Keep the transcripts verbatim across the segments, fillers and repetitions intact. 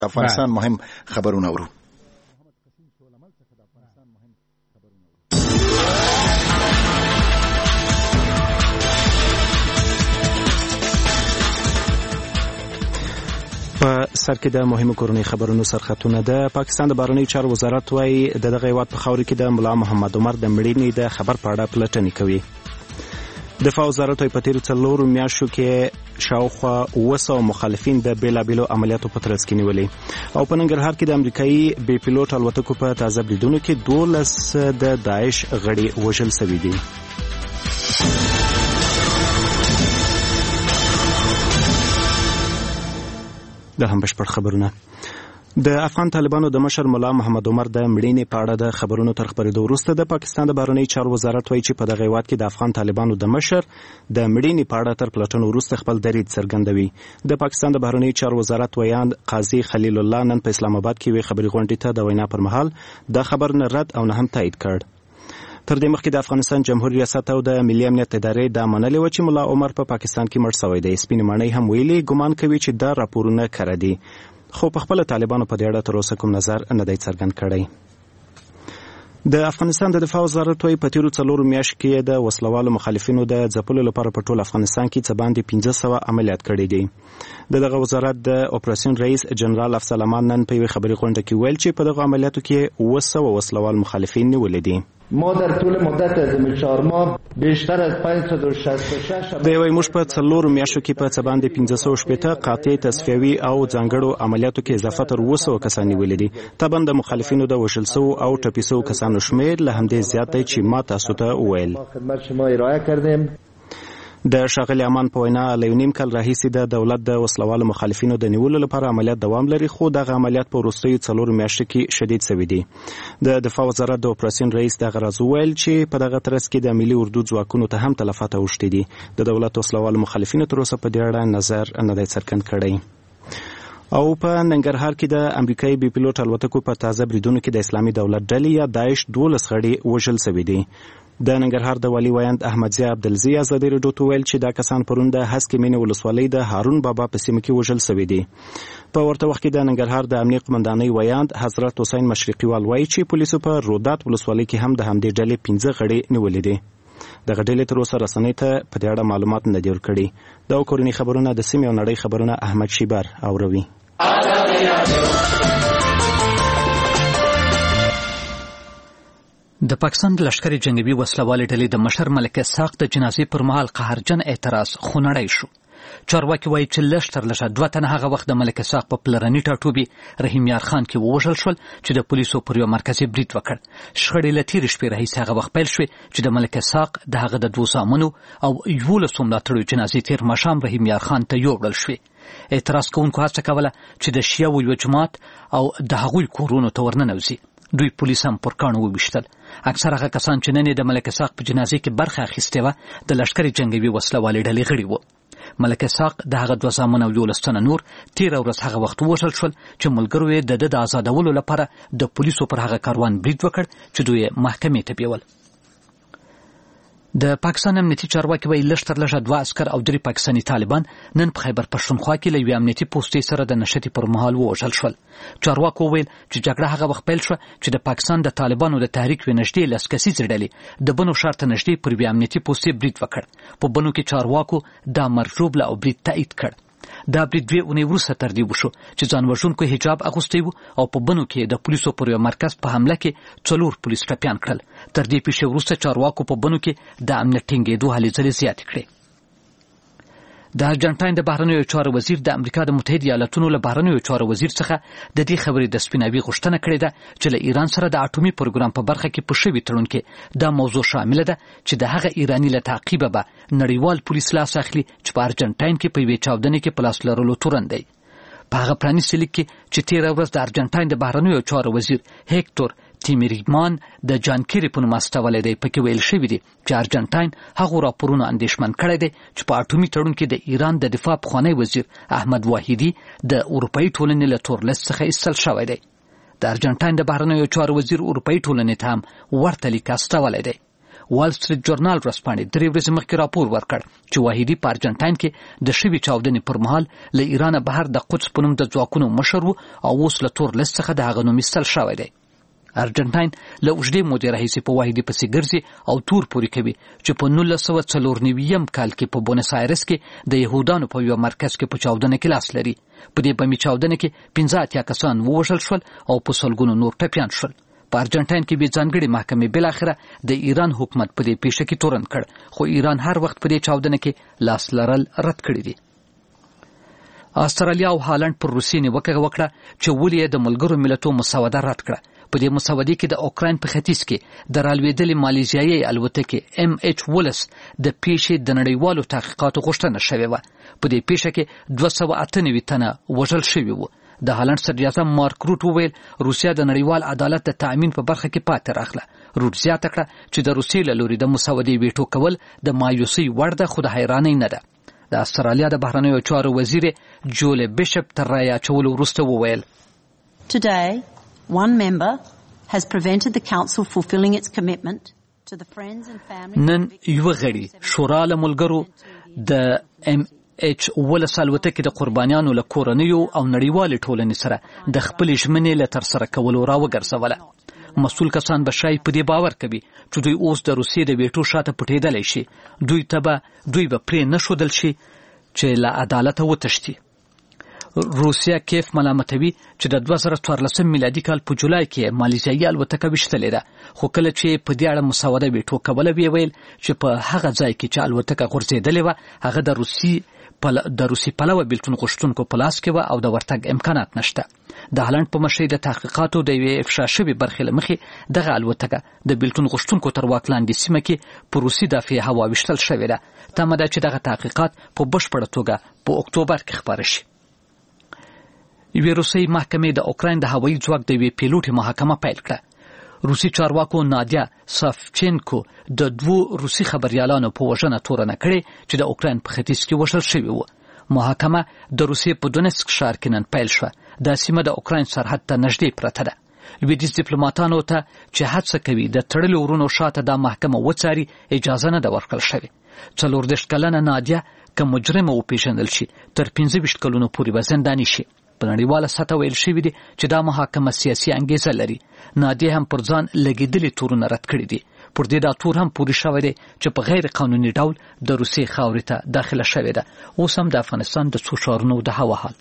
افغانستان مهم خبرونه اورو. په سر کې د مهمو کورنۍ خبرونو سرخطونه. د پاکستان د بهرنیو چارو وزارت وايي د دغه هیواد په خاورو کې د ملا محمد عمر د مړینې د خبر په اړه پلټنې کوي. دفاع وزارت وايي په تیرو څلورو میاشتو کې شاوخوا اوه سوه مخالفین د بېلابېلو عملیاتو په ترڅ کې نیولي. او په ننګرهار کې د امریکایي بې پیلوټ الوتکو په تازه بریدونو کې دولس د داعش غړي وژل شوي دي. د هم بشپړ خبرونه. د افغان طالبانو د مشر ملا محمد عمر د مړینې په اړه د خبرونو تر خپرېدو وروسته د پاکستان د بهرنیو چارو وزارت وایي چې په دغه هیواد کې د افغان طالبانو د مشر د مړینې په اړه تر پلټنو وروسته خپل درید څرګندوي. د پاکستان د بهرنیو چارو وزارت ویاند قاضي خلیل الله نن په اسلام آباد کې یوې خبري غونډې ته د وینا پر مهال د خبر نه رد او نه هم تایید کړ. تر دې مخکې د افغانستان جمهوریت ریاست او د ملي امنیت ادارې دا منلې وه چې ملا عمر په پاکستان کې مړ شوی دی. سپینې ماڼۍ هم ویلي ګمان کوي چې دا راپورونه کره دي، خو په خپله طالبانو په دې اړه تر اوسه کوم نظر نه دی څرګند کړی. د افغانستان د دفاع وزارت وايي په تیرو څلورو میاشتو کې د وسلوالو مخالفینو د ځپلو لپاره په ټول افغانستان کې څه باندې پنځه سوه عملیات کړي دي. د دغه وزارت د اپریشن رئیس جنرال افضل امان نن په یوې خبري غونډه کې ویل چې په دغه عملیاتو کې اوه سوه وسلوال مخالفین نیولي دي. ما در طول مدت از چهار ماه بیشتر از پانصد و شصت و شش د یوې موږ په څلورو میاشتو کې په څه باندې پنځه سوه شپېته قاطع تصفیوي او ځانګړو عملیاتو کې اضافه تر اوه سوه کسان نیولي دي. طبعا د مخالفینو د وژل سوو او ټپي سوو کسانو شمېر له همدې زیات دی چې ما تاسو ته وویل. خدمت شما ارائه کردیم. د ښاغلي امان په وینا له یو نیم کال راهیسې د دولت د وسلوالو مخالفینو د نیولو لپاره عملیات دوام لري، خو دغه عملیات په وروستیو څلورو میاشتو کې شدید شوي دي. د دفاع وزارت د اپریشن رئیس دغه راز وویل چې په دغه ترڅ کې د ملي اردو ځواکونو ته هم تلفات اوښتي دي. د دولت وسلوالو مخالفینو تر اوسه په دې اړه نظر نه دی څرګند کړی. او په ننګرهار کې د امریکایي بې پیلوټ الوتکو په تازه بریدونو کې د اسلامي دولت ډلې یا داعش دولس غړي وژل شوي دي. د ننګرهار د والي ویاند احمدضیاء عبدالزي ازادي راډیو ته ویل چې دا کسان پرون د هسکې مینې ولسوالۍ د هارون بابا په سیمه کې وژل شوي دي. په ورته وخت کې د ننګرهار د امنیه قمندانۍ ویاند حضرت حسین مشرقیوال وایي چې پولیسو په رودات ولسوالۍ کې هم د همدې ډلې پنځه غړي نیولي دي. دغه ډلې تر اوسه رسنۍ ته په دې اړه معلومات نه دي ورکړي. دا کورني خبرونه د سیمې او نړۍ خبرونه احمد شیبر اوروي. د پاکستان د لشکري جنگي وسلوالې ډلې د مشر ملک اسحاق د جنازې پر مهال قهرجن اعتراض خونړی شو. چارواکي وایي چې لږ تر لږه دوه تنه هغه وخت د ملک اسحاق په پلرني ټاټوبي رحیم یار خان کې ووژل شول چې د پولیسو پر یو مرکزي برید وکړ. شخړې له تېرې شپې راهیسې هغه وخت پیل شوې چې د ملک اسحاق د هغه د دوو زامنو او یولسو ملاتړو جنازې تېر ماښام رحیم یار خان ته یوړل شوې. اعتراض کوونکو هڅه کوله چې د شیعو یو جماعت او د هغوی کورونو ته ورننوځي. دوی پولیس هم پر کاڼو وویشتل. اکثر هغه کسان چې نن د ملک اسحاق په جنازې کې برخه اخیستې وه د لشکري جنګوي وسلوالې ډلې غړي وو. ملک اسحاق د هغه دوه زامن او یولس تنه نور تېره ورځ هغه وخت ووژل شول چې ملګرو یې د ده د ازادولو لپاره د پولیسو پر هغه کاروان برید وکړ چې دوی یې محکمې ته بیول. د پاکستان امنیتي چارواکي وایي لږ تر لږه دوه عسکر او درې پاکستاني طالبان نن په خیبر پښتونخوا کې له یوې امنیتي پوستې سره د نښتې پر مهال ووژل شول. چارواکو وویل چې جګړه هغه وخت پیل شوه چې د پاکستان د طالبانو د تحریک یوې نږدې لس کسیزې ډلې د بنو ښار ته نږدې پر یوې امنیتي پوستې برید وکړ. په بنو کې چارواکو دا مرجوبله او برید تایید کړ. دا برید دوې اونۍ وروسته ترتیب وشو چې ځان وژونکو حجاب اغوستی و او په بنو کې د پولیسو پر یو مرکز په حمله کې څلور پولیس ټپیان کړل. تر دې پیښې وروسته چارواکو په بنو کې د امنیت ټینګېدو هلې ځلې زیاتې کړې. د ارجنټاین د بهرنیو چارو وزیر د امریکا د متحده ایالاتونو له بهرنیو چارو وزیر څخه د دې خبرې د سپیناوي غوښتنه کړې ده چې له ایران سره د اټومي پروګرام په برخه کې په شوي تړون کې دا موضوع شامله ده چې د هغه ایراني له تعقیبه به نړیوال پولیس لاس اخلي چې په ارجنټاین کې په یوې چاودنې کې په لاس لرلو تورن دی. په هغه پرانیستي لیک کې چې تېره ورځ د ارجنټاین د بهرنیو چارو وزیر هیکتور تیمریمان د جان کیری په نوم استولی دی پکې ویل شوي دي چې ارجنټاین هغو راپورونو اندېښمن کړی دی چې په اټومي تړون کې د ایران د دفاع پخوانی وزیر احمد واحدي د اروپایي ټولنې له تورلیست څخه ایستل شوی دی. د ارجنټاین د بهرنیو چارو وزیر اروپایي ټولنې ته هم ورته لیک استولی دی. وال سټریټ جورنال ورځپاڼې درې ورځې مخکې راپور ورکړ چې واحدي په ارجنټاین کې د شوي چاودنې پر مهال له ایران بهر د قدس په نوم د ځواکونو مشر و او اوس له تور لیست څخه د هغه نوم ایستل شوی دی. ارجنټاین له اوږدې مودې راهیسې په واحدي پسې ګرځي او تور پورې کوي چې په نولس سوه څلور نوي کال کې په بونس آیرس کې د یهودانو په یو مرکز کې په چاودنه کې لاس لري. په دې بمي چاودنه کې پنځه اتیا کسان ووژل شول او په سلګونو نور ټپیان شول. په ارجنټاین کې به ځانګړي محکمې بل اخره د ایران حکومت په دې پیښه کې تورن کړ، خو ایران هر وخت په دې چاودنه کې لاس لرل رد کړی دی. استرالیا او هالند پر روسیې نیوکه وکړه چې ولې د ملګرو ملتونو مسوده رد کړه. په دې مسودې کې د اوکراین په ختیځ کې د رالوېدلې مالیزیایي الوتکې ایم ایچ ولس د پیښې د نړیوالو تحقیقاتو غوښتنه شوې وه. په دې پیښه کې دوه سوه اته نوي تنه وژل شوي وو. د هالند صدراعظم مارک روت وویل روسیا د نړیوال عدالت د تأمین په برخه کې پاتې راغله. روت زیاته کړه چې د روسیې له لوري د مسودې ویټو کول د مایوسۍ وړ ده، خو د حیرانۍ نه ده. د استرالیا د بهرنیو چارو وزیر جول بیشپ تر رایې اچولو وروسته وویل Today, one member has prevented the council fulfilling its commitment to the friends and family. نن یو غړي شورا له ملګرو د ام ایچ ولس الوتکې د قربانیانو له کورنیو او نړیوالې ټولنې سره د خپل ژمنې له ترسره کولو راوګرځوله. مسؤل کسان به شاید په دې باور کوي چې دوی اوس د روسیې د ویټو شاته پټېدلی شي. دوی ته به دوی به پرې نه ښودل شي چې له عدالته وتښتي. روسیا کیف ملامتوي چې د دوه زره څوارلسم میلادي کال په جولای کې مالیزیایي الوتکه ویشتلې ده، خو کله چې په دې اړه مسوده ویټو کوله ویې ویل چې په هغه ځای کې چې الوتکه غورځېدلې وه هغه د روسي د روسي پلوه بیلتون غوښتونکو په لاس کې وه او د ورتګ امکانات نشته. د هالند په مشرۍ د تحقیقاتو د یوې افشا شوې برخې له مخې دغه الوتکه د بیلتون غوښتونکو تر واک لاندې سیمه کې په روسي دافعې هوا ویشتل شوې ده. تمه ده چې دغه تحقیقات په بشپړه توګه په اکتوبر کې خپاره شي. یوې روسي محکمې د اوکراین د هوایي ځواک د یوې پیلوټې محاکمه پیل کړه. روسي چارواکو نادیا سافچینکو د دوو روسي خبريالانو په وژنه تورنه کړې چې د اوکراین په ختیځ کې وژل شوي وو. محاکمه د روسیې په دونسک ښار کې نن پیل شوه. دا سیمه د اوکراین سرحد ته نږدې پرته ده. لویدیځ ډیپلوماتانو ته چې هڅه کوي د تړلو ورونو شاته دا محکمه وڅاري اجازه نه ده ورکړل شوې. څلور دېرش کلنه نادیا که مجرمه وپېژندل شي تر پنځه ویشت کلونو پورې به زنداني شي. په نړیواله سطحه ویل شوي دي چې دا محاکمه سیاسي انګیزه لري. نادیه هم پر ځان لګېدلي تورونه رد کړي دي. پر دې دا تور هم پوری شوی دی چې په غیر قانوني ډول د روسیې خاورې ته داخله شوې ده. اوس هم د افغانستان د څو ښارونو د هوا حال.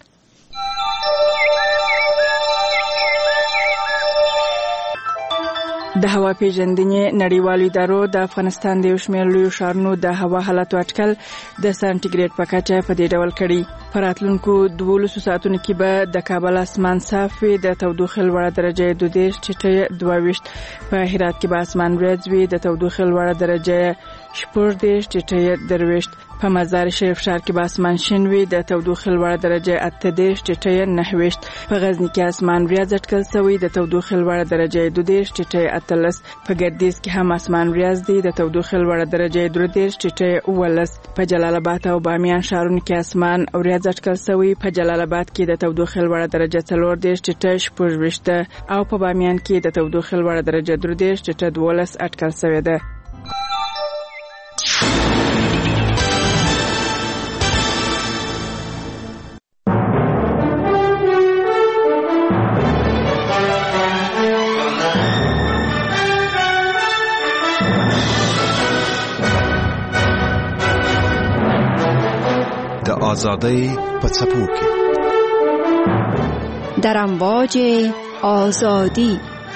د هوا پیژندنې نړیوالو ادارو د افغانستان د یو شمېر لویو ښارونو د هوا حالت اټکل د سانټیګریډ په کچه په دې ډول کړي. په راتلونکو دولسو ساعتونو کې به د کابل اسمان صاف وي، د تودوخې لوړه درجه دوه دېرش ټیټه دوه ویشت، په هرات کې به اسمان ورځ وي، د تودوخې لوړه درجه شپږ دېرش ټیټه درویشت، په مزار شریف ښار کې به اسمان شین وي، د تودوخې لوړه درجه اته دېرش ټیټه نهه ویشت، په غزني کې اسمان ورځ اټکل شوی، د تودوخې لوړه درجه دوه دېرش ټیټه اتلس، په ګردیز کې هم اسمان ورځ دی، د تودوخې لوړه درجه درې دېرش ټیټه اوولس، په جلال آباد او بامیان ښارونو کې اسمان ورځ اټکل شوی، په جلال آباد کې د تودوخې لوړه درجه څلور دېرش ټیټه شپږ ویشت او په بامیان کې د تودوخې لوړه درجه درې دېرش ټیټه دولس اټکل شوې ده. آزادی په څپو کې در امواج آزادی.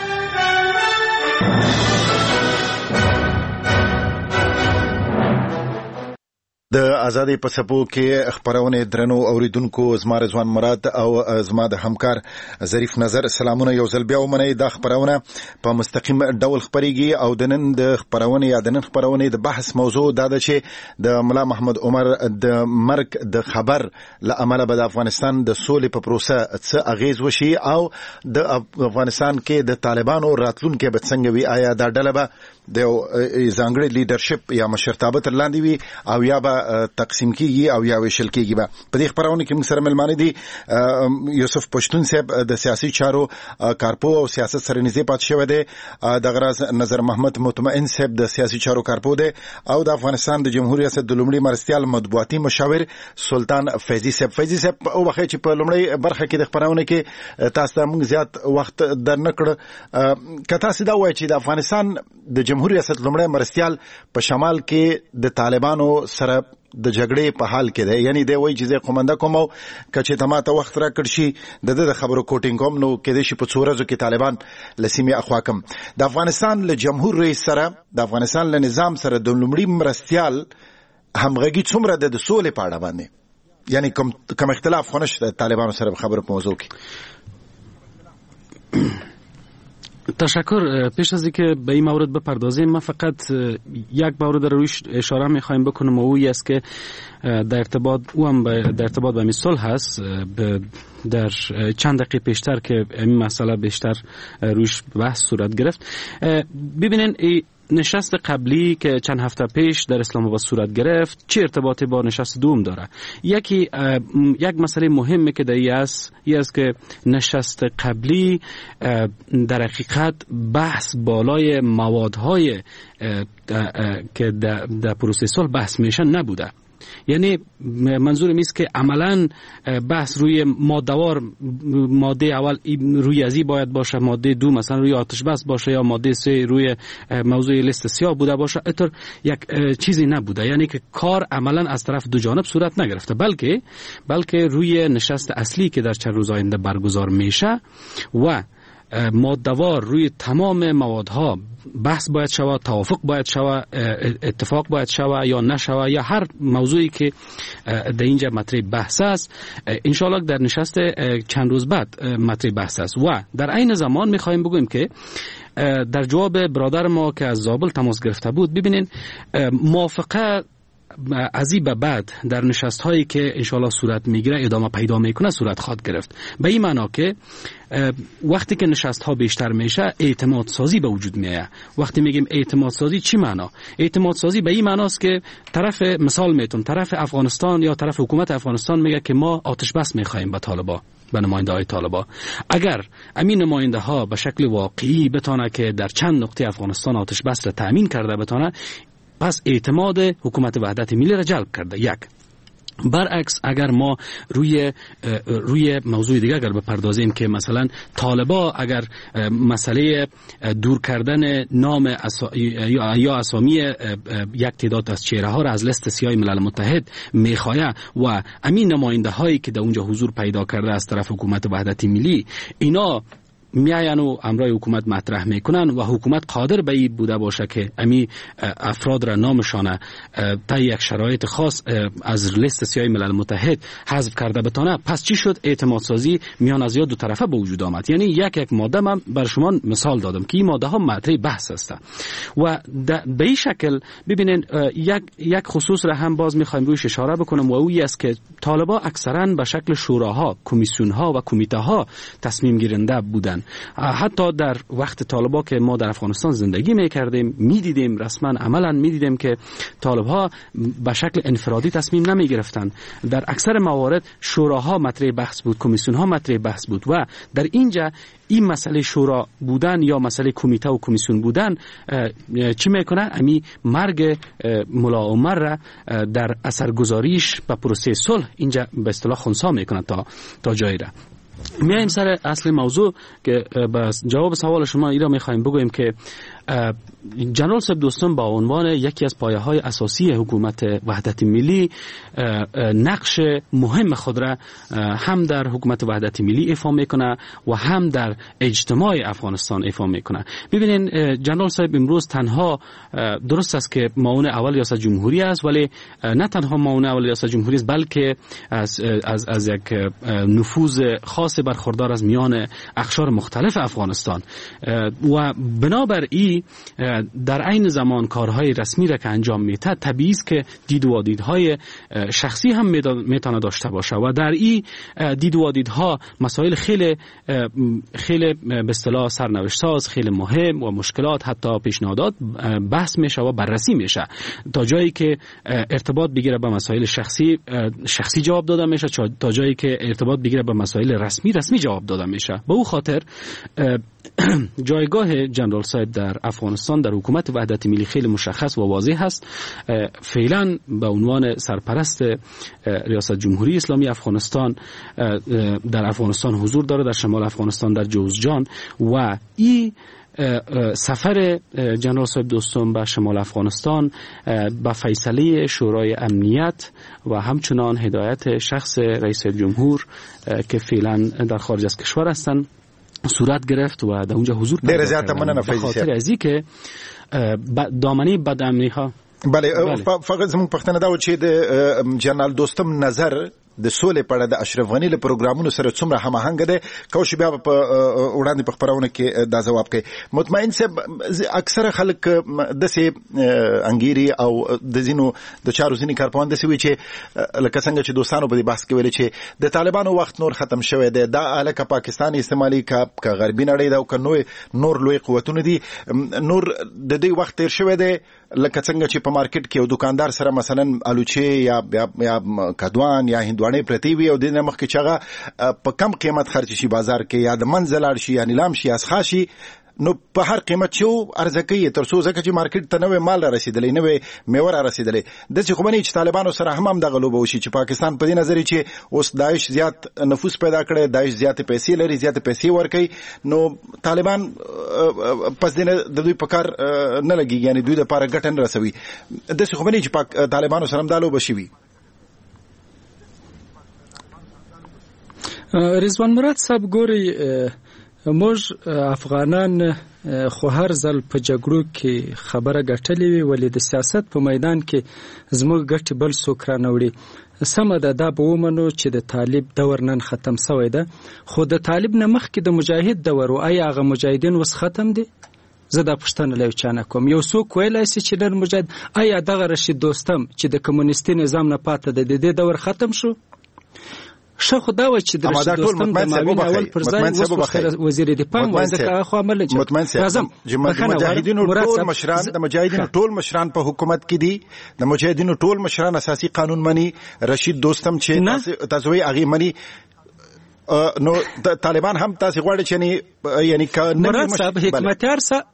د آزادۍ په څپو کې خبرونه درنو اوریدونکو زما رضوان مراد او زما د همکار ظریف نظر سلامونه یو ځل بیا ومنئ. دا خبرونه په مستقیم ډول خبريږي او د نن د خبرونه یا د نن خبرونه د بحث موضوع دا ده چې د ملا محمد عمر د مرګ د خبر له امله به د افغانستان د سولې په پروسه څه اغیز وشي او د افغانستان کې د طالبانو راتلونکي به څنګه وي. آیا دا ډله به د ځانګړي لیدرشپ یا مشرتابه تر لاندې وي او یا به تقسیم کیږي او یا ویشل کیږي. په دې خبرونه کې موږ سره ملمانه دي یوسف پښتون صاحب د سیاسي چارو کارپو او سیاست سره نږدې پات شوی دی، د غراز نظر محمد مطمئن صاحب د سیاسي چارو کارپو دی، او د افغانستان د جمهوریت ریاست د لومړي مرستیال مطبوعاتي مشاور سلطان فیضی صاحب. فیضی صاحب او وخت چې په لومړی برخه کې د خبرونه کې تاسو ته موږ زیات وخت در نکړ، کته سیدا وای چې د افغانستان د جمهوریت ریاست لومړی مرستیال په شمال کې د طالبانو سره د جګړې په حال کې دی، یعنی دی وای چې د قومنده کوم او کچې تماته وخت را کړ شي د د خبرو کوټینګ کوم نو کې د شي په څورزو کې طالبان لسیمه اخواکم د افغانستان له جمهور رئیس سره د افغانستان له نظام سره د لومړي مرستیال همغږي څومره د سولې په اړه باندې، یعنی کوم کوم اختلاف خو نشته طالبانو سره خبرو په موضوع کې؟ تشکر. پیش از اینکه به این مورد بپردازیم من فقط یک مورد رو روش اشاره می‌خوایم بکنم و اویی است که در ارتباط او هم در ارتباط با این صلح هست. در چند دقیقه پیشتر که این مسئله بیشتر روش بحث صورت گرفت، ببینین نشست قبلی که چند هفته پیش در اسلام آباد صورت گرفت چه ارتباطی با نشست دوم داره؟ یکی یک مسئله مهمه که در است این است که نشست قبلی در حقیقت بحث بالای موادهای که در پروسه صلح بحث میشن نبوده. یعنی منظورم است که عملا بحث روی مادهوار، ماده اول روی ازی باید باشه، ماده دو مثلا روی آتش بس باشه یا ماده سه روی موضوع لیست سیاه بوده باشه، اینطور یک چیزی نبوده. یعنی که کار عملا از طرف دو جانب صورت نگرفته، بلکه بلکه روی نشست اصلی که در چند روز آینده برگزار میشه و مادهوار روی تمام موادها بحث باید شود، توافق باید شود، اتفاق باید شود یا نشود، یا هر موضوعی که در اینجا مطرح بحث است انشاءالله در نشست چند روز بعد مطرح بحث است. و در عین زمان میخوایم بگویم که در جواب برادر ما که از زابل تماس گرفته بود، ببینین موافقه از این به بعد در نشست هایی که انشاءالله صورت میگیره ادامه پیدا میکنه صورت خواهد گرفت. به این معنا که وقتی که نشست ها بیشتر میشه اعتماد سازی به وجود میاد. وقتی میگیم اعتماد سازی چی معنا؟ اعتماد سازی به این معناست که طرف، مثال میتونم، طرف افغانستان یا طرف حکومت افغانستان میگه که ما آتش بس میخوایم به طالبان، به نماینده های طالبان. اگر امین نماینده ها به شکل واقعی بتونه که در چند نقطه افغانستان آتش بس را تامین کرده بتونه، پس اعتماد حکومت وحدت ملی را جلب کرده. یک. برعکس اگر ما روی روی موضوع دیگه اگر بپردازیم که مثلا طالبا اگر مسئله دور کردن نام اسا یا اسامی یک تعداد از چهره ها را از لیست سیاه ملل متحد میخواه و امین نماینده هایی که در اونجا حضور پیدا کرده از طرف حکومت وحدت ملی، اینا میاین و امرای حکومت مطرح میکنن و حکومت قادر به این بوده باشه که امی افراد را نامشانه تا یک شرایط خاص از لیست سیاه ملل متحد حذف کرده بتانه، پس چی شد؟ اعتماد سازی میان از دو طرفه به وجود آمد. یعنی یک یک ماده من بر شما مثال دادم که این ماده ها مطرح بحث هستند و به این شکل ببینین یک یک خصوص را هم باز میخوایم رویش اشاره بکنم و اویی است که طالبا اکثرا به شکل شوراها، کمیسیون ها و کمیته ها تصمیم گیرنده بودن. حتی در وقت طالبا که ما در افغانستان زندگی میکردیم میدیدیم، رسما عملا میدیدیم که طالبها به شکل انفرادی تصمیم نمی گرفتن. در اکثر موارد شوراها مطرح بحث بود، کمیسیون ها مطرح بحث بود و در اینجا این مسئله شورا بودن یا مسئله کمیته و کمیسیون بودن چی میکنه؟ امی مرگ ملا عمر را در اثرگذاریش به پروسه صلح اینجا به اصطلاح خنثی میکنه تا تا جایی را. میایم سر اصل موضوع که بس جواب سوال شما ایرا میخوایم بگویم که جنرال صاحب دوستان با عنوان یکی از پایه‌های اساسی حکومت وحدت ملی نقش مهم خود را هم در حکومت وحدت ملی ایفا میکنه و هم در اجتماع افغانستان ایفا میکنه. ببینین جنرال صاحب امروز تنها درست است که معاون اول ریاست جمهوری است، ولی نه تنها معاون اول ریاست جمهوری است بلکه از از از یک نفوذ خاص برخوردار از میان اقشار مختلف افغانستان و بنابراین ولی در عین زمان کارهای رسمی را که انجام میده طبیعی است که دید و دیدهای شخصی هم میتونه داشته باشه و در این دید و دیدها مسائل خیلی خیلی به اصطلاح سرنوشت ساز، خیلی مهم و مشکلات حتی پیشنهادات بحث میشه و بررسی میشه تا جایی که ارتباط بگیره به مسائل شخصی شخصی جواب داده میشه تا جایی که ارتباط بگیره به مسائل رسمی رسمی جواب داده میشه. به او خاطر جایگاه جنرال صاحب در افغانستان در حکومت وحدت ملی خیلی مشخص و واضح است. فعلا به عنوان سرپرست ریاست جمهوری اسلامی افغانستان در افغانستان حضور داره، در شمال افغانستان در جوزجان، و این سفر جنرال صاحب دوستم به شمال افغانستان با فیصله شورای امنیت و همچنان هدایت شخص رئیس جمهور که فعلا در خارج از کشور هستند صورت گرفت و در اونجا حضور پیدا کردن. به خاطر از اینکه دامنه بدامنی ها بله فقط زموږ پښتنه دا و چې د جنرال دوستم نظر د سولې په اړه د اشرف غني له پروګرامونو سره څومره هماهنګ دی، کوم بیا په وړاندې په خبرونه کې دا جواب کوي. مطمئن صاحب اکثره خلک داسې انګيري او د ځینو د چارو ځینې کارپوهان داسې وي چې لکه څنګه چې دوستانو په دې بحث کې ویل چې د طالبانو وخت نور ختم شوی دی، دا الکه پاکستان استعمالي کا غربي نړۍ دا او کنه نور لوی قوتونه دي، نور د دې وخت تیر شوی دی لکه څنګه چې په مارکیټ کې یو دکاندار سره مثلا الوچه یا یا کدوان یا هندوانه پرتی وي او د نمخ کې چاغه په کم قیمت خرچ شي بازار کې یا د منزل شي یا نیلام شي اسخا شي، نو په هر قیمت شو ارزکه تر څو ځکه چې مارکیټ ته نوې مال رسیدلې نوې میوه رسیدلې د څه خو باندې چې طالبانو سره هم هم د غلوب وشي چې پاکستان په دې نظر چې اوس داعش زیات نفوذ پیدا کړي، داعش زیات پیسې لري، زیات پیسې ورکي، نو طالبان پس دې د دوی په کار نه لګي، یعنی دوی د لپاره ګټن رسوي. د څه خو باندې چې طالبانو سره هم دالو بشي. رضوان مراد صاحب ګوري موږ افغانان خو هر ځل په جګړو کې خبره ګټلې وي، ولې د سیاست په میدان کې زموږ ګټې بل څوک رانوړي. سمه ده دا به ومنو چې د طالب دور نن ختم شوی ده، خو د طالب نه مخکې د مجاهد دور و، آیا هغه مجاهدین اوس ختم دي؟ زه دا پوښتنه له چا نه کوم. یو څوک ویلی شي چې نن مجاهد آیا دغه رشید دوستم چې د کمونیستي نظام نه پاته ده د دې دور ختم شو؟ شه خدا و چې د رشید دوستم د ماوین اول پر ځای وزیر دفاع و ځکه خو عمل جوړ مطمئن صاحب مجاهدینو ټول مشران د مجاهدینو ټول مشران په حکومت کې دي، د مجاهدینو ټول مشران اساسي قانون مني، رشید دوستم چې تاسو وی هغه مني، نو طالبان هم تاسو غواړي چې یعنی مراد صاحب حکمتیار صاحب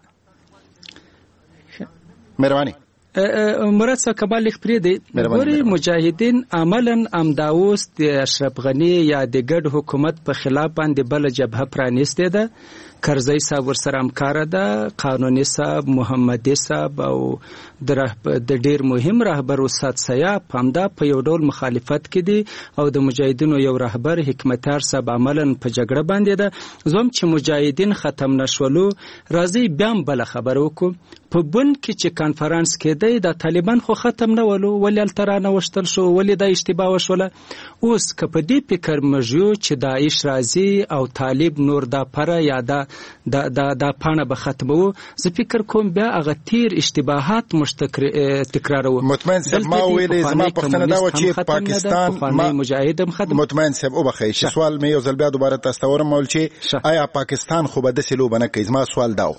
مهرباني مراد صاحب کمال خبرې دی ګوري مجاهدین عملاً امداوس د اشرف غني یا د ګډ حکومت په خلاف باندې بل جبهه پرانیسته ده. کرزی صاحب ورسره همکار ده، قانوني صاحب، محمدي صاحب او د ډیر مهم رهبر استاد سیاف همدا په یو ډول مخالفت کې دي او د مجاهدینو یو رهبر حکمتیار صاحب عملاً په جګړه باندې ده. زوم چې مجاهدین ختم نشولو راځي بیا بل خبر وکړو په بن کې چې کانفرنس کېدی د طالبان خو ختم نه ولو، ولې الترانه وشتل شو، ولې دا اشتباه وشوله. اوس که په دې فکر مجو چې داعش راځي او طالب نور دا پره یا دا دا دا, دا پانه به ختمو، زه فکر کوم بیا هغه تیر اشتباهات تکرارو. مطمئن صاحب ما ویلې زما پښتنه دا و چې پاکستان ما مجاهدم ختم. مطمئن صاحب او بخیر چې سوال مې یو ځل بیا دوباره تاسو ته ورم ول چې آیا پاکستان خو به د سلو بنه کوي؟ زما سوال داو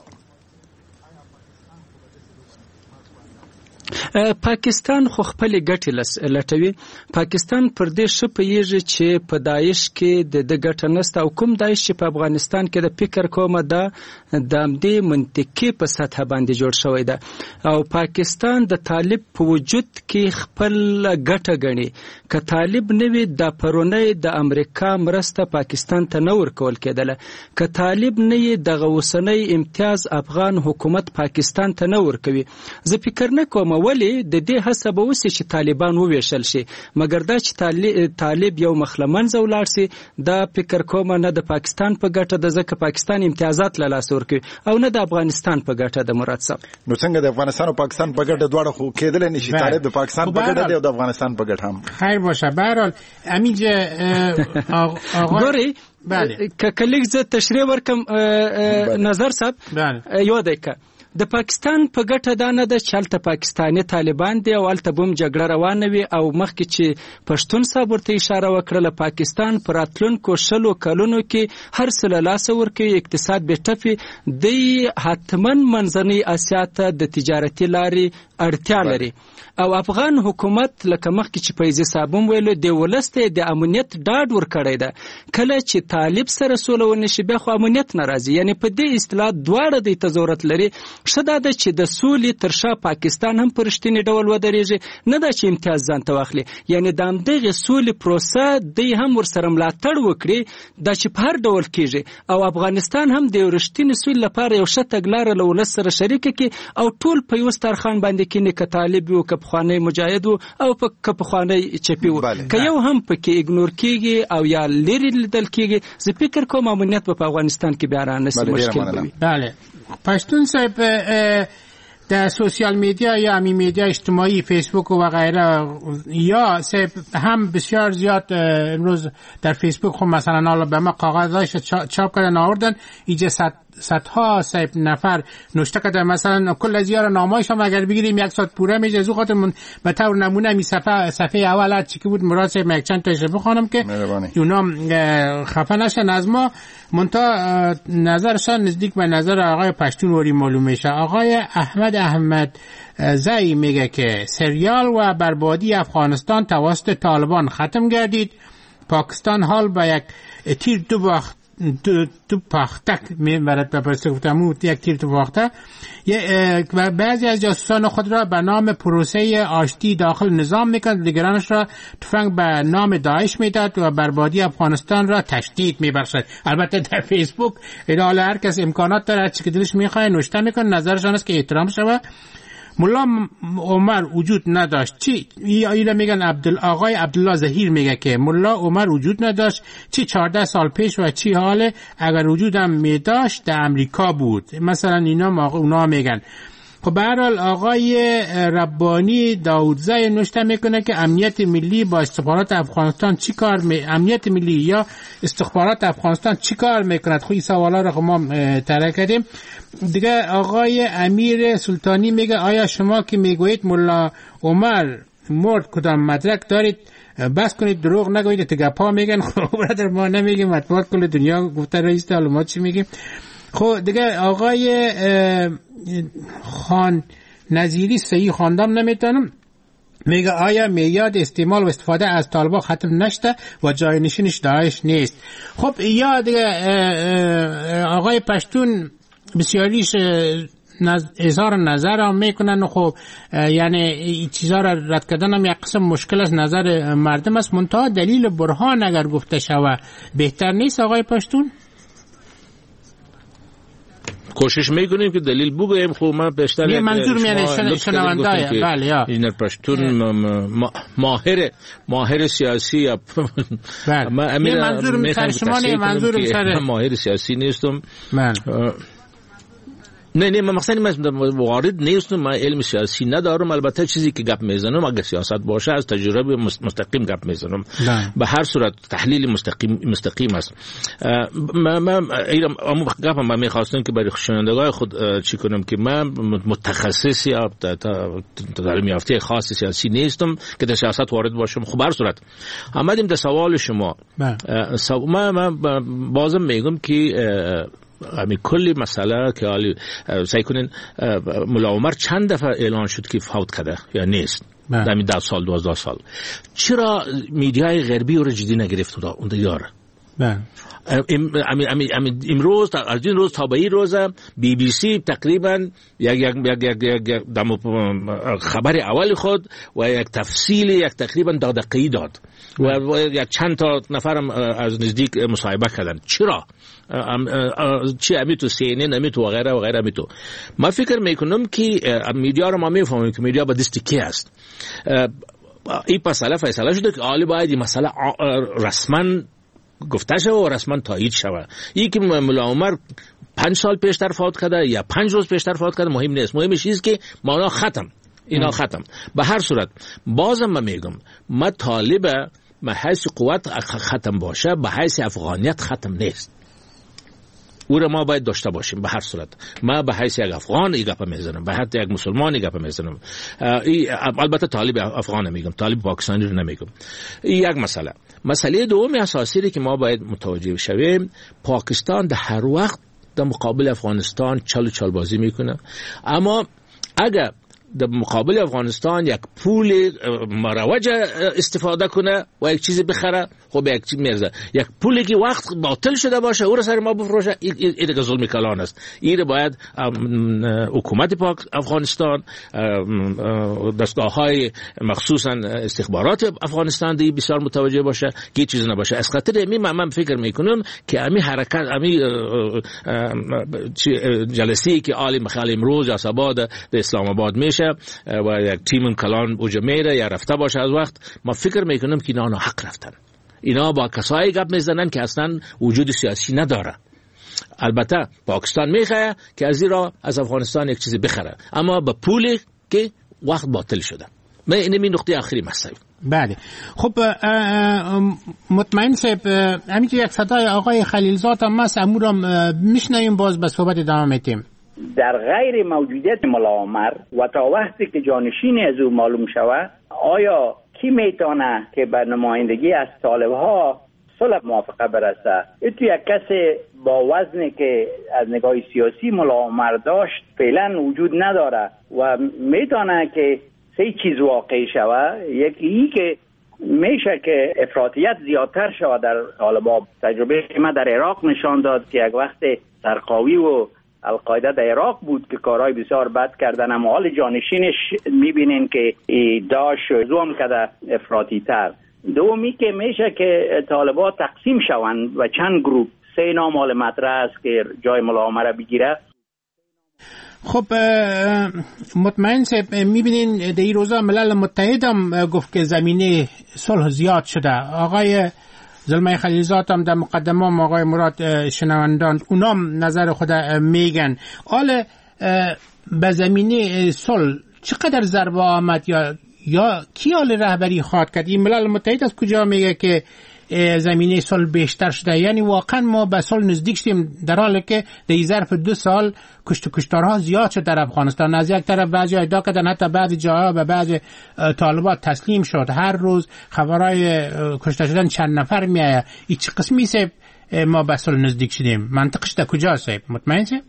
پاکستان خو خپل ګټې لټوي. پاکستان پر دې شپېږي چې په داعش کې د د ګټه نشته او کوم داعش چې په افغانستان کې د فکر کومه ده د دې منطقي په سطح باندې جوړ شوی ده او پاکستان د طالب په وجود کې خپل ګټه غني. که طالب نوي د پرونی د امریکا مرسته پاکستان ته نور کول کېدله، که طالب نه د غوسنۍ امتیاز افغان حکومت پاکستان ته نور کوي. زه فکر نه کوم ولی د دې حساب وسی چې طالبان وویشل شي، مګر دا چې طالب یو مخلمن زولار سي دا فکر کوم نه د پاکستان په ګټه د ځکه پاکستان امتیازات له لاس ورکوي او نه د افغانستان په ګټه د مراد صاحب. نو څنګه د افغانستان او پاکستان په ګټه دواړه خو کېدل نشي؟ طالب د پاکستان په ګټه دی او د افغانستان په ګټه هم. خیر باشه. به هر حال امینجا ګوري که کلیک زه تشریح ورکم نظر صاحب یو دقیقه د پاکستان په ګټه دا نه ده چې هلته پاکستاني طالبان دي او هلته به هم جګړه روانه وي او مخکې چې پښتون صاحب ورته اشاره وکړله پاکستان په راتلونکو شلو کلونو کې هر څه له لاسه ورکوي اقتصاد به ټپي دی حتما منځنۍ اسیا ته د تجارتي لارې اړتیا لري او افغان حکومت لکه مخکې چې فیض صاحب هم ویلو د ولس ته د امنیت ډاډ ورکړی ده کله چې طالب سره سوله ونه شي بیا خو امنیت نه راځي یعنی په دې اصطلاح دواړه د ضرورت لري ښه دا ده چې د سولې تر شا پاکستان هم په رښتیني ډول ودرېږي نه ده چې امتیاز ځان ته واخلي یعنی د همدغې سولې پروسه دی هم ورسره ملاتړ وکړي دا چې په هر ډول کېږي او افغانستان هم د یو رښتینې سولې لپاره یو ښه تګلاره له ولس سره شریکه کړي او ټول په یو سترخوان باندې کښېني که طالب وي که پخوانی مجاهد و او که پخوانی چپي و که یو هم پکې اګنور کېږي او یا لرې لیدل کېږي زه فکر کوم امنیت به په افغانستان کې بیا رانسي مشکل به وي. بله پشتون صاحب در سوشیال میدیا یا امی میدیا اجتماعی فیسبوک و غیره یا صاحب هم بسیار زیاد امروز در فیسبوک خب مثلا حالا به ما کاغذاش چاپ کردن آوردن اینجا صد صدها صاحب نفر نوشته کردن مثلا کل از یار نامایش هم اگر بگیریم یک ساعت پوره میشه از خاطر من به طور نمونه می صفحه صفحه اول هر چی که بود مراد صاحب یک چند تاشو بخوانم که اونا خفه نشن از ما منتها نظرشان نزدیک به نظر آقای پشتون وری معلوم میشه. آقای احمد احمد زئی میگه که سریال و بربادی افغانستان توسط طالبان ختم گردید پاکستان حال به یک تیر دو باخت دو, دو پاختک میبرد به پرسکفتمو یک تیر دو پاختک و بعضی از جاسوسان خود را به نام پروسه آشتی داخل نظام میکند دیگرانش را تفنگ به نام داعش میداد و بربادی افغانستان را تشدید میبخشد. البته در فیسبوک ادعای هر کس امکانات داره چی که دلش میخواد نوشته میکنه نظرشان است که احترام شود. ملا عمر وجود نداشت چی اینا میگن عبدال آقای عبدالله ظهیر میگه که ملا عمر وجود نداشت چی چهارده سال پیش و چی حاله اگر وجودم میداشت در امریکا بود مثلا اینا اونا میگن. خب به هر حال آقای ربانی داودزای نوشته میکنه که امنیت ملی با استخبارات افغانستان چی کار می... امنیت ملی یا استخبارات افغانستان چی کار میکند. خب این سوالا رو ما طرح کردیم دیگه. آقای امیر سلطانی میگه آیا شما که میگویید ملا عمر مرد کدام مدرک دارید بس کنید دروغ نگویید تگپا میگن. خب برادر ما نمیگیم مطبوعات کل دنیا گفته رئیس حالا ما چی میگیم. خب دیگه آقای خان نظیری صحیح خواندم نمیتونم میگه آیا میاد استعمال و استفاده از طالبان ختم نشده و جای نشینش داعش نیست. خب یا دیگه آقای پشتون بسیاریش اظهار نظر هم میکنن. خب یعنی این چیزا را رد کردن هم یک قسم مشکل از نظر مردم است منتها دلیل برهان اگر گفته شود بهتر نیست. آقای پشتون کوشش میکنیم که دلیل بگویم. خب ما بیشتر یه منظور میانه شنوندای بله یا این پشتون ماهر ماهر سیاسی بله یه منظور میخوام شما نه منظور من ماهر سیاسی نیستم. من نه نه من مقصدی من وارد نیستم. من علم سیاسی ندارم. البته چیزی که گپ میزنم اگه سیاست باشه از تجربه مستقیم گپ میزنم. به هر صورت تحلیل مستقیم مستقیم است. من من اما گپم من میخواستم که برای شنوندگان خود چی کنم که من متخصص یا تعلیم یافته خاص سیاسی نیستم که در سیاست وارد باشم. خب به هر صورت آمدیم در سوال شما. من من بازم میگم که همین کلی مسئله که حالی سعی کنین ملا عمر چند دفعه اعلان شد که فوت کرده یا نیست در همین ده سال دوازده سال چرا میدیای غربی رو جدی نگرفت اون دیاره امروز از این روز تا به این روز بی بی سی تقریبا یک یک یک یک خبر اول خود و یک تفصیل یک تقریبا دقیقی داد و یک چند تا نفرم از نزدیک مصاحبه کردن. چرا چی امی تو سی ان ان امی تو و غیره و غیره امی تو. ما فکر میکنم که میدیا رو ما میفهمیم که میدیا با دست کی است. این مسئله فیصله شده که حالا باید این مسئله رسما گفته شده و رسما تایید شده. این که ملا عمر پنج سال پیشتر فوت کرده یا پنج روز پیشتر فوت کرده مهم نیست. مهمش اینه که ما ختم اینا ختم. به هر صورت بازم من میگم ما طالبه به حیث قوت ختم باشه به حیث افغانیت ختم نیست. او را ما باید داشته باشیم. به هر صورت ما به حیث یک افغان این گپ میزنم، به حیث یک مسلمان این گپ میزنم. البته طالب افغان میگم، طالب پاکستانی رو نمیگم. این یک مسئله. مسئله دوم اساسی که ما باید متوجه شویم، پاکستان در هر وقت در مقابل افغانستان چل و چل بازی میکنه، اما اگر در مقابل افغانستان یک پول مروج استفاده کنه و یک چیزی بخره، خب یک چیز میرزه، یک پولی که وقت باطل شده باشه او را سر ما بفروشه، این دیگه ظلم کلان است. این باید حکومت پاک افغانستان، دستگاه‌های مخصوصا استخبارات افغانستان دی بسیار متوجه باشه که چیز نباشه. از خاطر می من فکر میکنم که امی حرکت امی جلسه‌ای که عالی مخال امروز یا سبا در اسلام آباد میشه و یک تیم کلان اوج میره یا رفته باشه، از وقت ما فکر میکنم که اینا حق رفتن. اینا با کسایی گپ میزنن که اصلا وجود سیاسی نداره. البته پاکستان میخواه که از ایرا از افغانستان یک چیزی بخره، اما با پولی که وقت باطل شده. من اینمی نقطه آخری مسئله. بله خب مطمئن صاحب، همین که یک صدای آقای خلیلزاد هم هست، امور هم میشنویم، باز به صحبت ادامه میدیم. در غیر موجودیت ملا عمر و تا وقتی که جانشین از او معلوم شود، آیا کی میتونه که به نمایندگی از طالبها صلح موافقه برسه؟ تو یک کس با وزنی که از نگاه سیاسی ملا عمر داشت فعلا وجود نداره و میتونه که سه چیز واقعی شود. یکی ای که میشه که افراطیت زیادتر شود در طالبان. تجربه ما در عراق نشان داد که یک وقت سرقاوی و القاعده در عراق بود که کارهای بسیار بد کردن، اما حال جانشینش میبینین که داعش زوم کرده افراطی تر. دومی که میشه که طالبان تقسیم شوند و چند گروه، سه نام حال مطرح است که جای ملا عمر بگیره. خب مطمئن صاحب، میبینین در این روزا ملل متحد هم گفت که زمینه صلح زیاد شده. آقای زلمه خلیلزاد هم در مقدمه هم آقای مراد شنوندان اونام نظر خود میگن. حال به زمینه صلح چقدر ضربه آمد یا یا کی حال رهبری خواهد کرد؟ این ملل متحد از کجا میگه که زمینه صلح بیشتر شده؟ یعنی واقعا ما به صلح نزدیک شدیم در حالی که در ظرف دو سال کشت و کشتارها زیاد شد در افغانستان. از یک طرف بعضی ادعا کردن حتی بعضی جاها به بعضی طالبات تسلیم شد. هر روز خبرهای کشته شدن چند نفر میآید. این چه قسمی است ما به صلح نزدیک شدیم؟ منطقش در کجاست؟ مطمئن است؟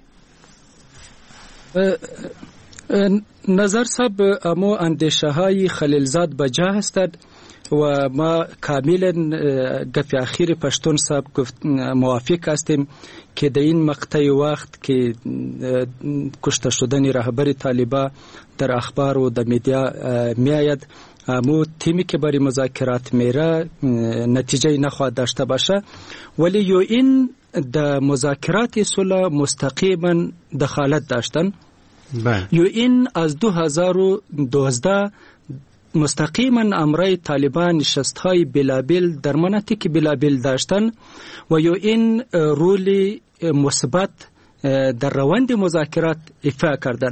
نظر صاحب، اما اندیشه های خلیلزاد بجا هستند و ما کاملا گفت اخیر پشتون صاحب گفت موافق هستیم که در این مقطع وقت که کشته شدن رهبر طالبان در اخبار و در میدیا میآید، امو تیمی که برای مذاکرات میره نتیجه نخواهد داشته باشه، ولی یو این در مذاکرات صلح مستقیما دخالت داشتن. یو این از دو هزار و دوازده مستقیما امرای طالبان نشستهای بلابل در مناطق بلابل داشتن و یو این رولی مثبت در روند مذاکرات ایفا کردن.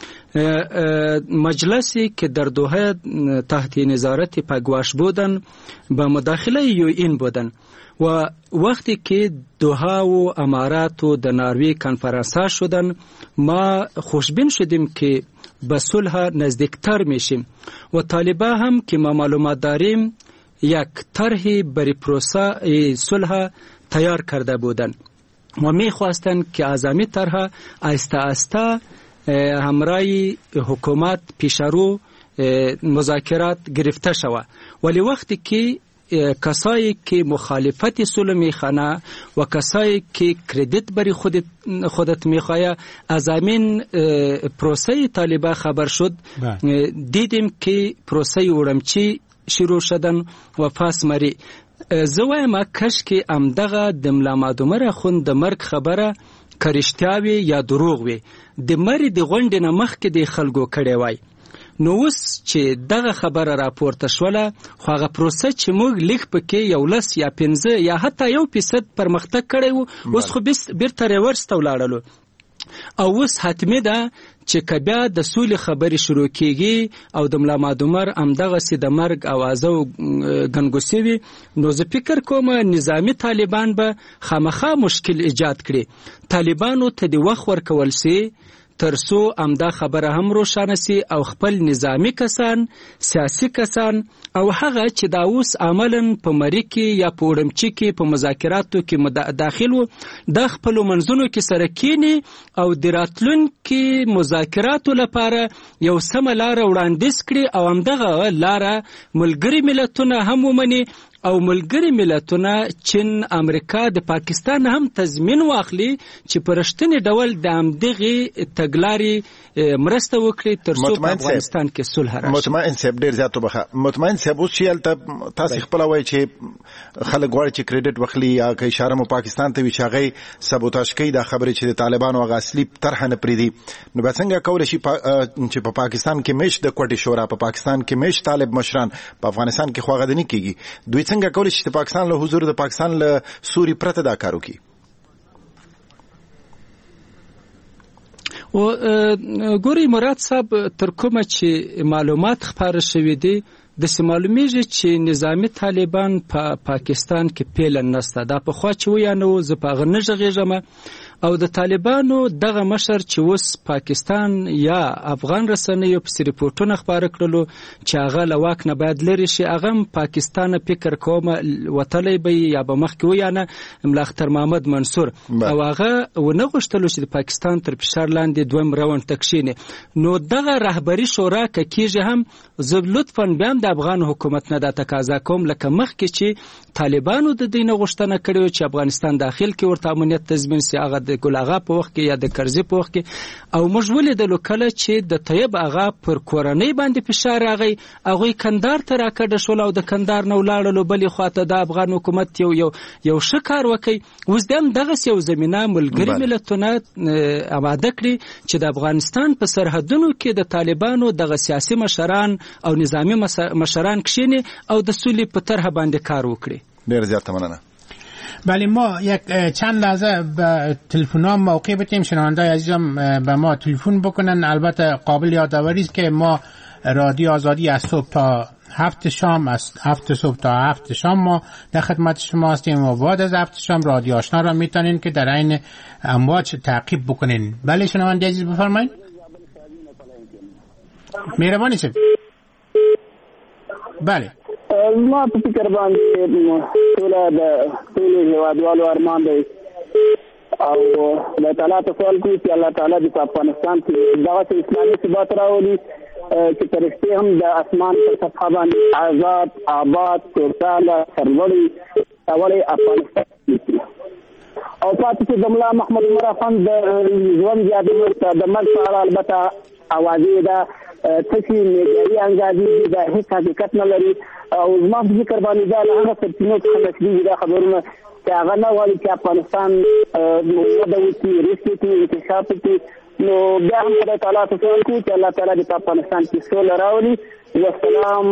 مجلسی که در دوحه تحت نظارت پگواش بودن با مداخله یو این بودن و وقتی که دوحه و امارات و در نروژ کنفرانس ها شدن، ما خوشبین شدیم که به صلح نزدیکتر میشیم و طالبان هم که ما معلومات داریم یک طرح برای پروسه صلح تیار کرده بودن و میخواستند که اعضای طرح آهسته آهسته همراه حکومت پیشرو مذاکرات گرفته شود. ولی وقتی که کسایی که مخالفت صلح میخوانه و کسایی که کردیت بری خودت خودت میخواه از همین پروسه طالبان خبر شد، دیدیم که پروسه اورمچی شروع شدن و پاس مری زوای ما کش که امدغه دملا مادومره خون د مرګ خبره کرشتاوی یا دروغ وي د مری د غونډې نه مخکې د خلکو کړي وای. نو اوس چې دغه خبره راپورته شوله، خو هغه پروسه چې موږ لیک پکې یو لس یا پنځه یا حتی یو فیصد پرمختګ کړی و، اوس خو بیرته ریورس ته ولاړلو. او اوس حتمي ده چې که بیا د سولې خبرې شروع کېږي او د ملا محمد عمر همدغسې د مرګ اوازه او ګنګوسې وي، نو زه فکر کوم نظامي طالبان به خامخا مشکل ایجاد کړي. طالبانو ته د وخت ورکول سي ترڅو امدا خبره هم روښانه سي او خپل نظامی کسان، سیاسي کسان او هغه چې دا اوس عملاً په مری کې یا په وړمچي کې په مذاکراتو کې داخل وو، د خپلو منځونو کې سره کینی او د راتلونکي مذاکراتو لپاره یو سمه لاره وړاندیز کړي او همدغه لاره ملګري ملتونه هم ومني او ملګري ملتونه چین، امریکا، د پاکستان هم تضمین واخلي چې په رښتیني ډول د همدغې تګلارې مرسته وکړي ترڅو په افغانستان کې صلح راشي. مطمئن صاحب ډېر زیات وبخښه. مطمئن صاحب اوس چې هلته تاسې خپله وایي چې خلک غواړي چې کریډټ واخلي یا که اشاره مو پاکستان ته وي چې هغوی سبوتاژ کوي دا خبرې چې د طالبانو هغه اصلي طرحه نه پرېږدي، نو بیا څنګه کولی شي چې په پاکستان کې میشت د کوټې شورا، په پاکستان کې میشت طالب مشران، په افغانستان کې خو هغه د نه کېږي، دوی څنګه کولی شي چې پاکستان له حضور د پاکستان له سوري پرته دا کار وکړي؟ او ګوري مراد صاحب، تر کومه چې معلومات خپاره شوي دي داسې معلومیږي چې نظامي طالبان په پا پاکستان کې پیله نسته. دا پخوا چې ویانه و زه په هغه نه غږېږم او د طالبانو دغه مشر چې اوس پاکستان یا افغان رسنیو پسې ریپورټونه خپاره کړلو چې هغه له واک نه باید لرې شي، هغه هم پاکستان فکر کوم وتلی به یا به مخکې ویانه ملا اختر محمد منصور او هغه ونه غوښتلو چې د پاکستان تر فشار لاندې دویم راوند ته کښېني. نو دغه رهبري شورا که کېږي هم زه لطفا بیا هم د افغان حکومت نه دا تقاضا کوم لکه مخکې چې طالبانو د دې نه غوښتنه کړې چې افغانستان داخل کې ورته امنیت تضمین سي، هغه د ګل اغا په وخت کې یا د کرزي په وخت کې، او موږ ولیدلو کله چې د طیب اغا پر کورنۍ باندې فشار راغی، هغوی کندهار ته راکډه شول او د کندهار نه ولاړلو بلې خواته د افغان حکومت یو یو یو ښه کار وکړي. اوس د هم دغسې یو زمینه ملګري ملتونه آماده کړي چې د افغانستان په سرحدونو کې د طالبانو دغه سیاسي مشران او نظامی مشران کښېني او د سولې په طرحه باندې کار وکړي. ډېر زیاته مننه. بله، ما یک چند لحظه به تلفن‌ها موقع بدیم، شنونده‌های عزیزم به ما تلفن بکنن. البته قابل یادآوری است که ما رادیو آزادی از صبح تا هفت شام، از هفت صبح تا هفت شام ما در خدمت شما هستیم و بعد از هفت شام رادیو آشنا را میتونین که در عین امواج تعقیب بکنین. بله شنونده عزیز بفرمایید. مهربانی شد. بله ما په فکر باندې ټول د ټول هیوادوالو ارمان دی او الله تعالی ته سوال کوي چې الله تعالی د افغانستان کې دغه اسلامي ثبات راولي چې پرشتي هم د اسمان پر سطح باندې آزاد، آباد، سوکاله، سرلوړي اولي افغانستان او پاتې چې د ملا محمد عمر افغان د ژوند یادونه د مرګ په اړه البته اوازې ده تشي میډیایي انګازې د هیڅ حقیقت نه لري او زما په فکر باندې دا له هغه سرچینو څخه نشلي دا خبرونه چې هغه نه غواړي چې افغانستان وده وکړي، رښتې وکړي، انکشاف وکړي. نو بیا هم خدای تعالی ته سوال کوو چې الله تعالی د افغانستان کې سوله راولي. والسلام.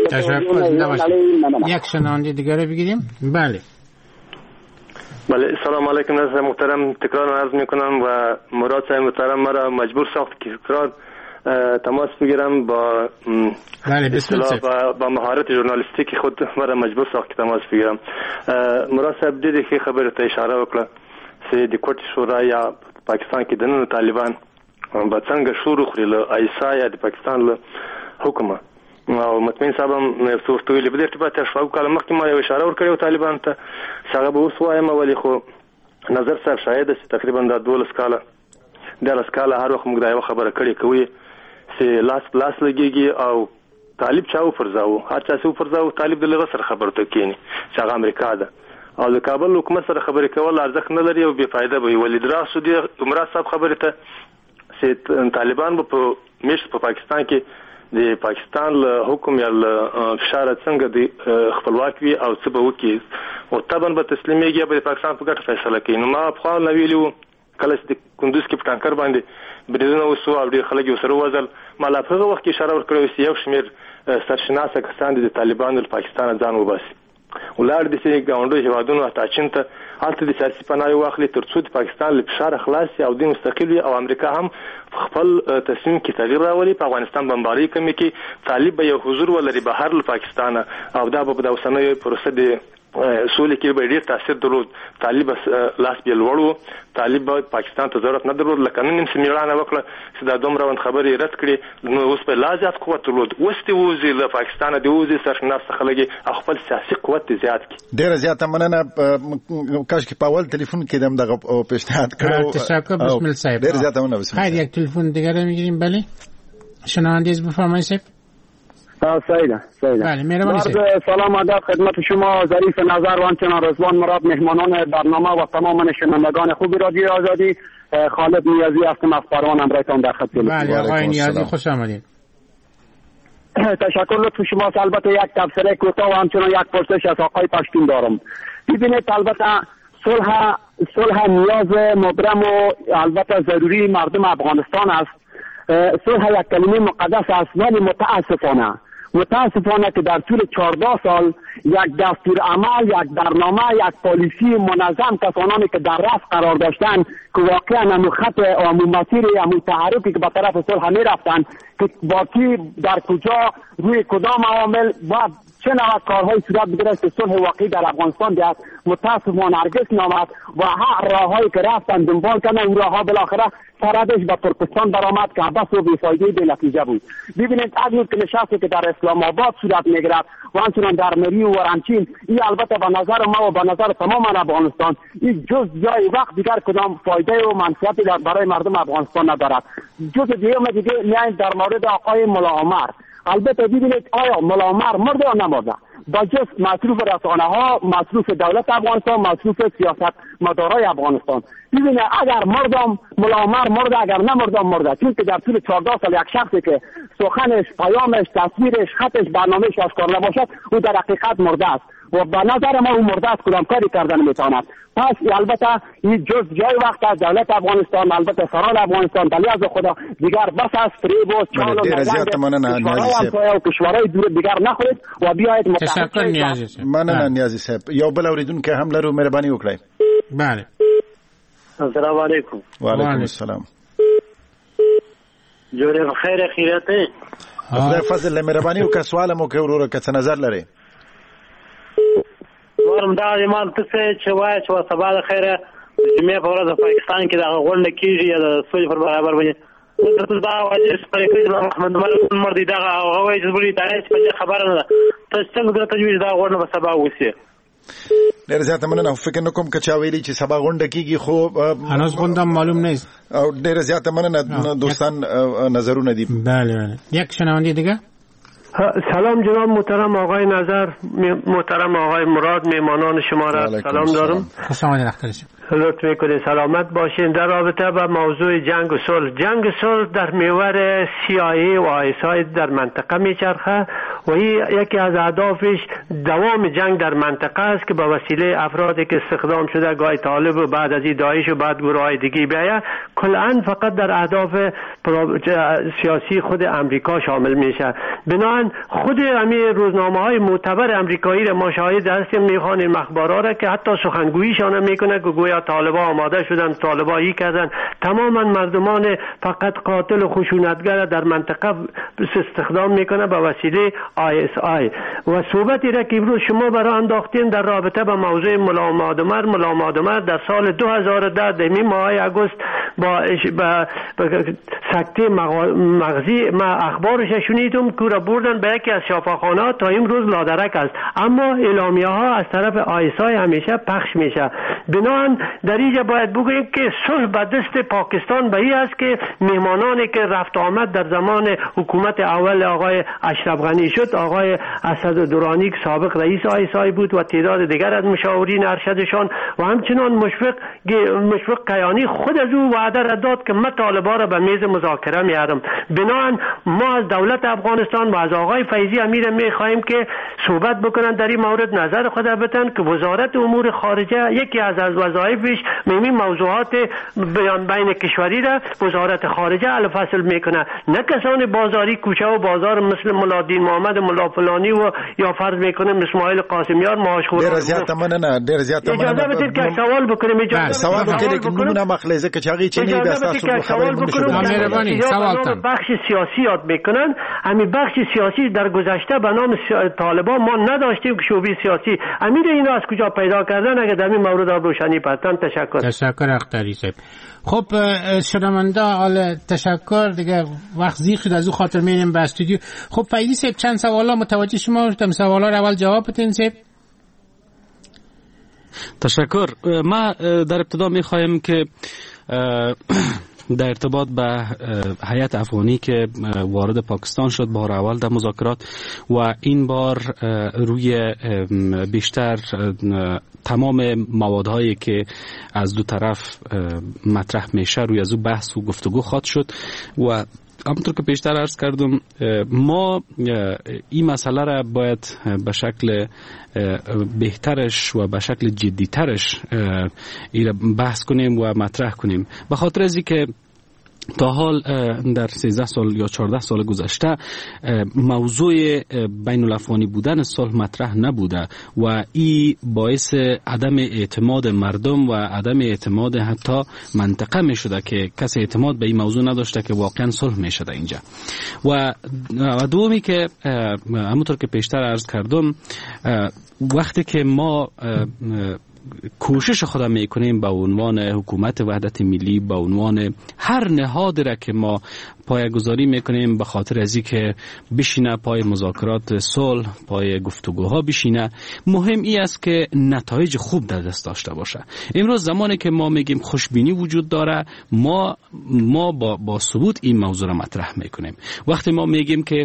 تشکر. یک شنونده دیگر رو بگیریم. بله بله، سلام علیکم ناظر محترم، تکرار عرض میکنم و مراد صاحب محترم مرا مجبور ساخت که تکرار تماس بگیرم با اصطلاح با, با مهارت ژورنالیستیک خود مرا مجبور ساخت که تماس بگیرم. مراد صاحب دیدی که خبر ته اشاره وکړه چې د کوټې شورا یا پاکستان کې دنه طالبان به څنګه شروع خوري له ایسا یا د پاکستان له حکومت او مطمئن صاحب هم څه ویلي په دې ارتباط شپږ کاله مخکې ما یو اشاره ورکړې طالبان ته څنګه به اوس وایم ولی خو نظر صاحب شاید چې تقریبا د دولس کاله دلس کاله هر وخت موږ دا یو خبره کړې کوي چې لاس پلاس لګيږي او طالب چاو فرزاو هر چا سو فرزاو طالب د لغه سره خبرته کېني چې هغه امریکا ده او د کابل حکومت سره خبرې کول ارزښت نه لري او بے فائدہ وي. ولید راسو دي عمر صاحب خبره ته چې طالبان په مش په پاکستان کې د پاکستان له حکم یا فشار څنګه د خپلواک وي او څه به وکړي او طبعا به تسلیمېږي به پاکستان په ګټه فیصله کوي. نو ما په خپل نویلو کله چې د کندوز کې په ټانکر باندې بریدونه وسو او ډېر خلک یې سره وځل ما لا په هغه وخت کې اشاره ورکړې چې یو شمېر سرشناسه کسان د طالبانو له پاکستان ځان وباسي ولاړ دي چې ګاونډي هیوادونو ته چین ته هلته د سیاسي پناه واخلي ترڅو د پاکستان له فشار خلاص او د مستقل وي او امریکا هم خپل تصمیم کې تغییر راولي. په افغانستان بمباري کمی کې طالب به یو حضور ولري بهر له پاکستان او دا به د اوسنۍ پروسه د سولې کې به ډیر تاثیر درلود. طالب لاس بیل وړو، طالب پاکستان ته ضرورت نه درلود، لکه نن هم سمیړانه وکړه چې دا دومره خبرې رد کړي، نو اوس په لا زیات قوت درلود. اوس دی وځي له پاکستان دی وځي سرشناس څخه لګي خپل سیاسي قوت زیات کړي. ډیر زیاته مننه. کاش کې په اول تلیفون کې دم دغه پیشنهاد کړو. تشکر بسم الله صاحب. ډیر زیاته مننه. بسم الله. خیر یک تلفن دیگر میگیریم. بله شنوندگی بفرمایید صاحب. سیده سیده بله مهربانی سلام ادب خدمت شما ظریف نظر و همچنان رضوان مراد مهمانان برنامه و تمام شنوندگان خوب رادیو آزادی. خالد نیازی هستم از پروان امرایتان در خط تلفن. بله آقای نیازی خوش آمدید. تشکر لطف شما. البته یک تبصره کوتاه و همچنان یک پرسش از آقای پشتون دارم. ببینید البته صلح صلح نیاز مبرم و البته ضروری مردم افغانستان است. صلح یک کلمه مقدس است، ولی متاسفانه متاسفانه که در طول چهارده سال یک دستور عمل، یک برنامه، یک پالیسی منظم کسانی که در رأس قرار داشتن که واقعا همون خط همون مسیر همون تحرکی که به طرف صلح می رفتن که واقعی در کجا روی کدام عوامل و چه نوع کارهای صورت بگیره که صلح واقعی در افغانستان بیاد متاسفانه هرگز نامد و هر راههایی که رفتن دنبال کردن اون راهها بالاخره سردش به ترکستان برآمد که بس و بیفایده بی نتیجه بود. ببینید اگر که نشستی که در اسلام آباد صورت میگیرد و همچنان در مری و ورنچین، این البته به نظر ما و به نظر تمام افغانستان این جز جای وقت دیگر کدام فایده و منفعتی برای مردم افغانستان ندارد. جز دیگه دیگه میایم در مورد آقای ملا عمر. البته ببینید آیا ملا عمر مرده یا نمرده؟ با جز مصروف رسانه ها، مصروف دولت افغانستان، مصروف سیاست مدارای افغانستان. ببینید اگر مردم ملا عمر مرده، اگر نمردم مرده، چون که در طول چهارده سال یک شخصی که سخنش، پیامش، تصویرش، خطش، برنامهش آشکار نباشد او در حقیقت مرده است و به نظر ما او مرده است، کدام کاری کردن میتواند. پس البته این جز جای وقت از دولت افغانستان، البته سران افغانستان دلیل از خدا دیگر بس از فریب و چال و نزنگ و کشورهای دور دیگر نخورید و بیایید تشکر نیازی صاحب. مننه نیازی صاحب. یو بل اوریدونکو هم لرو، مهرباني وکړئ. بله السلام علیکم. وعلیکم السلام. جوړ خیر خیرت خدای فضل مهرباني وکړه. سوال مو کوي ورور که څه نظر لري. ورم دا ایمان ته چې وای چې سبا د خیره جمعې په ورځ په پاکستان کې دا غونډه کیږي د سولې پر برابر باندې ته دا وایي چې پرېکړه محمد ملک مردي دا هغه چې بری تاریخ په خبره نه ته څنګه د تجویز دا غونډه په سبا وسی. ډېر زیاته مننه. فکر نه کوم که چا ویلي چې سبا غونډه کیږي، خو هنوز غونډه معلوم نه است. او ډېر زیاته مننه دوستان نظرونه دي. بله بله. یک شنونده دیگه. سلام جناب محترم آقای نظر، محترم آقای مراد، میهمانان شما را سلام دارم. خوش آمدید اختر شما. لطف میکنید سلامت باشین. در رابطه با موضوع جنگ و صلح، جنگ و صلح در محور سی آی ای و آی اس آی در منطقه میچرخه و این یکی از اهدافش دوام جنگ در منطقه است که با وسیله افرادی که استخدام شده گاهی طالب و بعد از این داعش و بعد گروه های دیگه بیاید کلاً فقط در اهداف سیاسی خود امریکا شامل میشه. بنابراین خود همین روزنامه های معتبر امریکایی را ما شاهد هستیم میخوانیم اخبارا را که حتی سخنگوییشان میکنه که گویا طالبا آماده شدن، طالبایی کردن، تماما مردمان فقط قاتل و خشونتگر در منطقه استخدام میکنه با وسیله آی اس آی. و صحبتی را که امروز شما برای انداختین در رابطه با موضوع ملا مادمر، ملا مادمر در سال دو هزار و ده دمی ماه اگست با با سکته مغزی ما اخبارش شنیدم که را بردن به یکی از شفاخانه تا امروز لادرک است، اما اعلامیه ها از طرف آی اس آی همیشه پخش میشه. بنابراین در اینجا باید بگوییم که صلح به دست پاکستان به این است که مهمانانی که رفت آمد در زمان حکومت اول آقای اشرف غنی شد، آقای اسد درانی که سابق رئیس آی اس آی بود و تعداد دیگر از مشاورین ارشدشان و همچنان مشفق مشفق کیانی خود از او وعده را داد که من طالبان را به میز مذاکره میارم. بنابراین ما از دولت افغانستان و از آقای فیضی امیر میخواهیم که صحبت بکنن در این مورد، نظر خود بدن که وزارت امور خارجه یکی از از وظایفش مهمی موضوعات بیان بین کشوری را وزارت خارجه الفصل میکنه، نه کسان بازاری کوچه و بازار مثل ملادین محمد ملا فلانی و یا فرض میکنه اسماعیل قاسمیار معاش خور. ډیر زیات مننه ډیر زیات مننه. اجازه بدید که سوال بکنم. اجازه سوال بکنید که نمونه مخلزه که چاغي چنی د اساس سوال بکنم. مهربانی سوال کنم. بخش سیاسی یاد میکنن. همین بخش سیاسی در گذشته به نام طالبان ما نداشتیم که شعبه سیاسی. امیر اینو از کجا پیدا کردن؟ اگر در این مورد روشنی پرتن. تشکر. تشکر اختری صاحب. خب شنونده حال تشکر دیگه، وقت زیاد شد از او خاطر میریم به استودیو. خب فیدی صاحب چند سوالا متوجه شما شدم، سوالا رو اول جواب بدین صاحب. تشکر. ما در ابتدا میخوایم که در ارتباط به هیئت افغانی که وارد پاکستان شد بار اول در مذاکرات و این بار روی بیشتر تمام موادهایی که از دو طرف مطرح میشه روی از او بحث و گفتگو خواهد شد و همونطور که پیشتر عرض کردم ما این مسئله را باید به شکل بهترش و به شکل جدیترش بحث کنیم و مطرح کنیم، به خاطر از اینکه تا حال در سیزده سال یا چهارده سال گذشته موضوع بین الافغانی بودن صلح مطرح نبوده و این باعث عدم اعتماد مردم و عدم اعتماد حتی منطقه می شده که کسی اعتماد به این موضوع نداشته که واقعا صلح می شده اینجا. و دومی که همونطور که پیشتر عرض کردم، وقتی که ما کوشش خود میکنیم به عنوان حکومت وحدت ملی، به عنوان هر نهاد را که ما پایه‌گذاری میکنیم به خاطر از اینکه بشینه پای مذاکرات صلح، پای گفتگوها بشینه، مهم ای است که نتایج خوب در دست داشته باشه. امروز زمانی که ما میگیم خوشبینی وجود داره، ما ما با با ثبوت این موضوع را مطرح میکنیم. وقتی ما میگیم که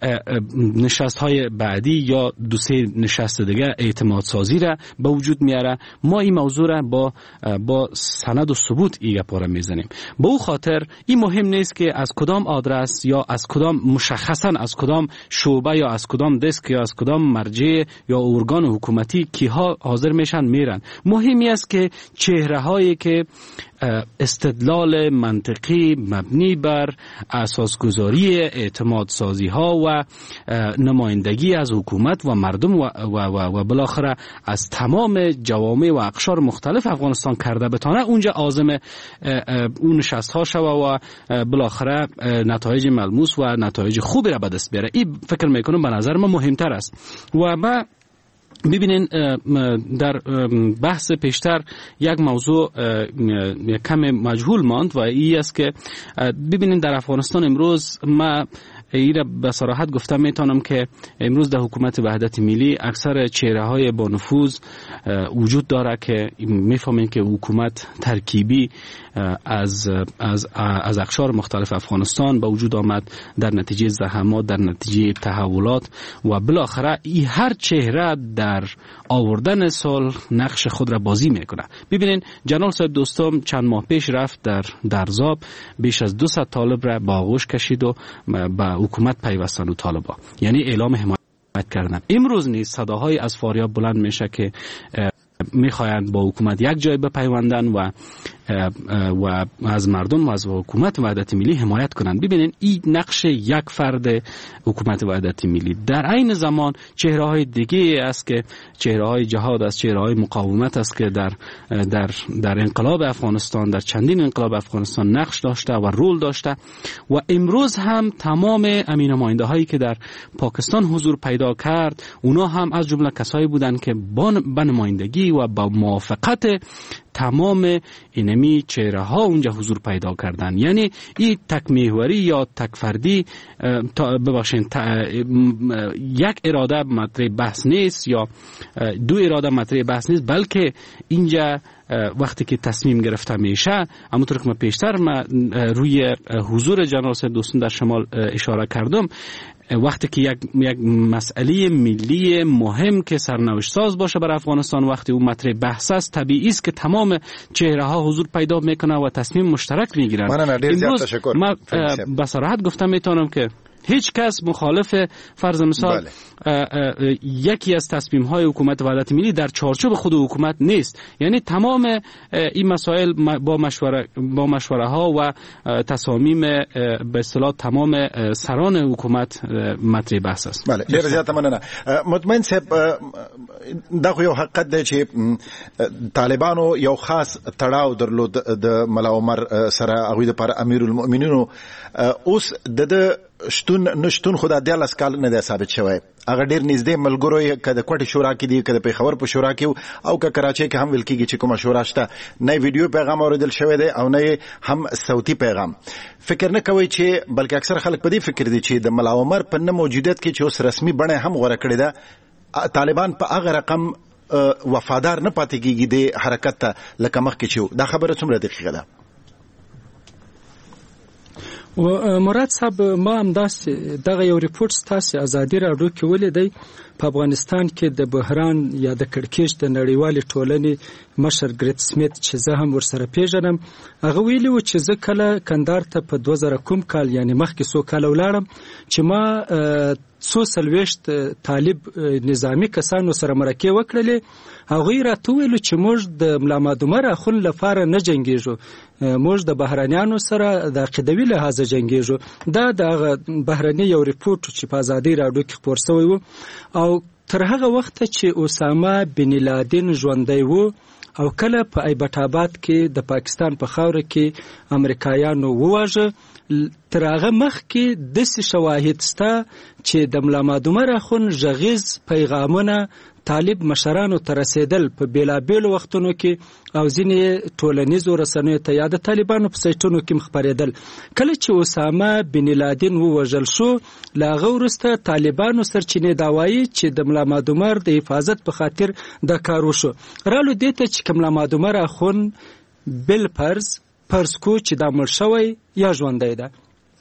نشست های بعدی یا دو سه نشست دیگه اعتماد سازی را به وجود میاره، ما این موضوع را با با سند و ثبوت ایگه پاره میزنیم. به او خاطر این مهم نیست که از کدام آدرس یا از کدام مشخصا از کدام شعبه یا از کدام دسک یا از کدام مرجع یا ارگان حکومتی کیها حاضر میشن میرن. مهمی است که چهره هایی که استدلال منطقی مبنی بر اساسگذاری اعتماد سازی ها و نمایندگی از حکومت و مردم و, و, و, و بالاخره از تمام جوامع و اقشار مختلف افغانستان کرده بتانه اونجا عازم اون نشست ها شوه و بالاخره نتایج ملموس و نتایج خوبی را به دست بیاره. این فکر میکنم به نظر ما مهمتر است. و ما ببینین در بحث پیشتر یک موضوع کم مجهول ماند و این است که ببینین در افغانستان امروز ما ایره به صراحت گفتم میتونم که امروز در حکومت وحدت ملی اکثر چهره های با نفوذ وجود داره که میفهمین که حکومت ترکیبی از از از اقشار مختلف افغانستان به وجود آمد در نتیجه زحمات، در نتیجه تحولات و بالاخره این هر چهره در آوردن صلح نقش خود را بازی میکنه. ببینین جنرال صاحب دوستم چند ماه پیش رفت در درزاب، بیش از دویست طالب را با آغوش کشید و به حکومت پیوستن و طالبا، یعنی اعلام حمایت کردن. امروز نیز صداهای از فاریاب بلند میشه که میخواهند با حکومت یک جای بپیوندن و و از مردم و از حکومت وحدت ملی حمایت کنند. ببینید این نقش یک فرد حکومت وحدت ملی. در عین زمان چهره های دیگه است که چهره های جهاد است، چهره های مقاومت است که در در در انقلاب افغانستان، در چندین انقلاب افغانستان نقش داشته و رول داشته و امروز هم تمام امین نماینده هایی که در پاکستان حضور پیدا کرد اونا هم از جمله کسایی بودند که با نمایندگی و با موافقت تمام اینمی چهره ها اونجا حضور پیدا کردن. یعنی این تک محوری یا تک فردی ببخشین یک اراده مطرح بحث نیست یا دو اراده مطرح بحث نیست، بلکه اینجا وقتی که تصمیم گرفته میشه، همونطور که من پیشتر من روی حضور جنرال صاحب دوستان در شمال اشاره کردم، وقتی که یک یک مسئله ملی مهم که سرنوشت ساز باشه برای افغانستان، وقتی اون مطرح بحث است، طبیعی است که تمام چهره ها حضور پیدا میکنه و تصمیم مشترک میگیرن. امروز من به صراحت گفتم میتونم که هیچ کس مخالف فرض مثال یکی از تصمیم های حکومت وحدت ملی در چارچوب خود حکومت نیست. یعنی تمام این مسائل با مشوره با مشوره ها و تصامیم به اصطلاح تمام سران حکومت مطرح بحث است. بله ډیر زیات مننه. مطمئن صاحب دا خو یو حقیقت دی چې طالبانو یو خاص تړاو درلود د ملا عمر سره، هغوی لپاره امیر المؤمنینو. اوس د شتون نشتون خو د دیارلس کال نه دی ثابت شوی. هغه ډیر نږدې ملګرو یې که د کوټې شورا کې دي، که د پېښور په شورا کې او که کراچۍ کې هم ویل کېږي چې کومه شورا شته، نه ویډیو پیغام اورېدل شوی دی او نه هم صوتي پیغام. فکر نه کوئ چې بلکې اکثر خلک په دې فکر دي چې د ملا عمر په نه موجودیت کې چې اوس رسمي بڼه هم غوره کړې ده، طالبان په هغه رقم وفادار نه پاتې کېږي د حرکت ته لکه مخکې چې دا خبره څومره دقیقه ده؟ و مراد صاحب ما هم داسې دغه یو ریپورت ستاسې ازادي راډیو کې ولیدی په افغانستان کې د بحران یا د کړکېچ د نړیوالې ټولنې مشر ګریت سمیت چې زه هم ورسره پیژنم، هغه ویلي و چې زه کله کندهار ته په دوه زره کوم کال یعنی مخکې څو کاله ولاړم چې ما څو څلوېښت طالب نظامي کسانو سره مرکې وکړلې. هغوی راته وویلو چې موږ د ملا محمد عمر اخون لپاره نه جنګېږو، موږ د بهرانیانو سره د عقیدوي لحاظه جنګېږو. دا د بهرني یو ریپورټ چې په ازادي راډیو کې خپور شوی و. او تر هغه وخته چې اسامه بن لادن ژوندی و او کله په ایبټ آباد کې د پاکستان په خاوره کې امریکایانو وواژه، تر هغه مخکې داسې شواهد شته چې د ملا محمد عمر اخون غږیز پیغامونه طالب مشرانو ته رسېدل په بېلابېلو وختونو کې او ځینې ټولنیزو رسنیو ته یا د طالبانو په سایټونو کې خپرېدل. کله چې اسامه بن لادن ووژل شو، له هغه وروسته طالبانو سرچینې دا وایي چې د ملا محمد عمر د حفاظت په خاطر دا کار وشو. رالو دې ته چې ملا محمد عمر اخون بالفرض فرض کو چې دا مړ شوی یا ژوندی ده،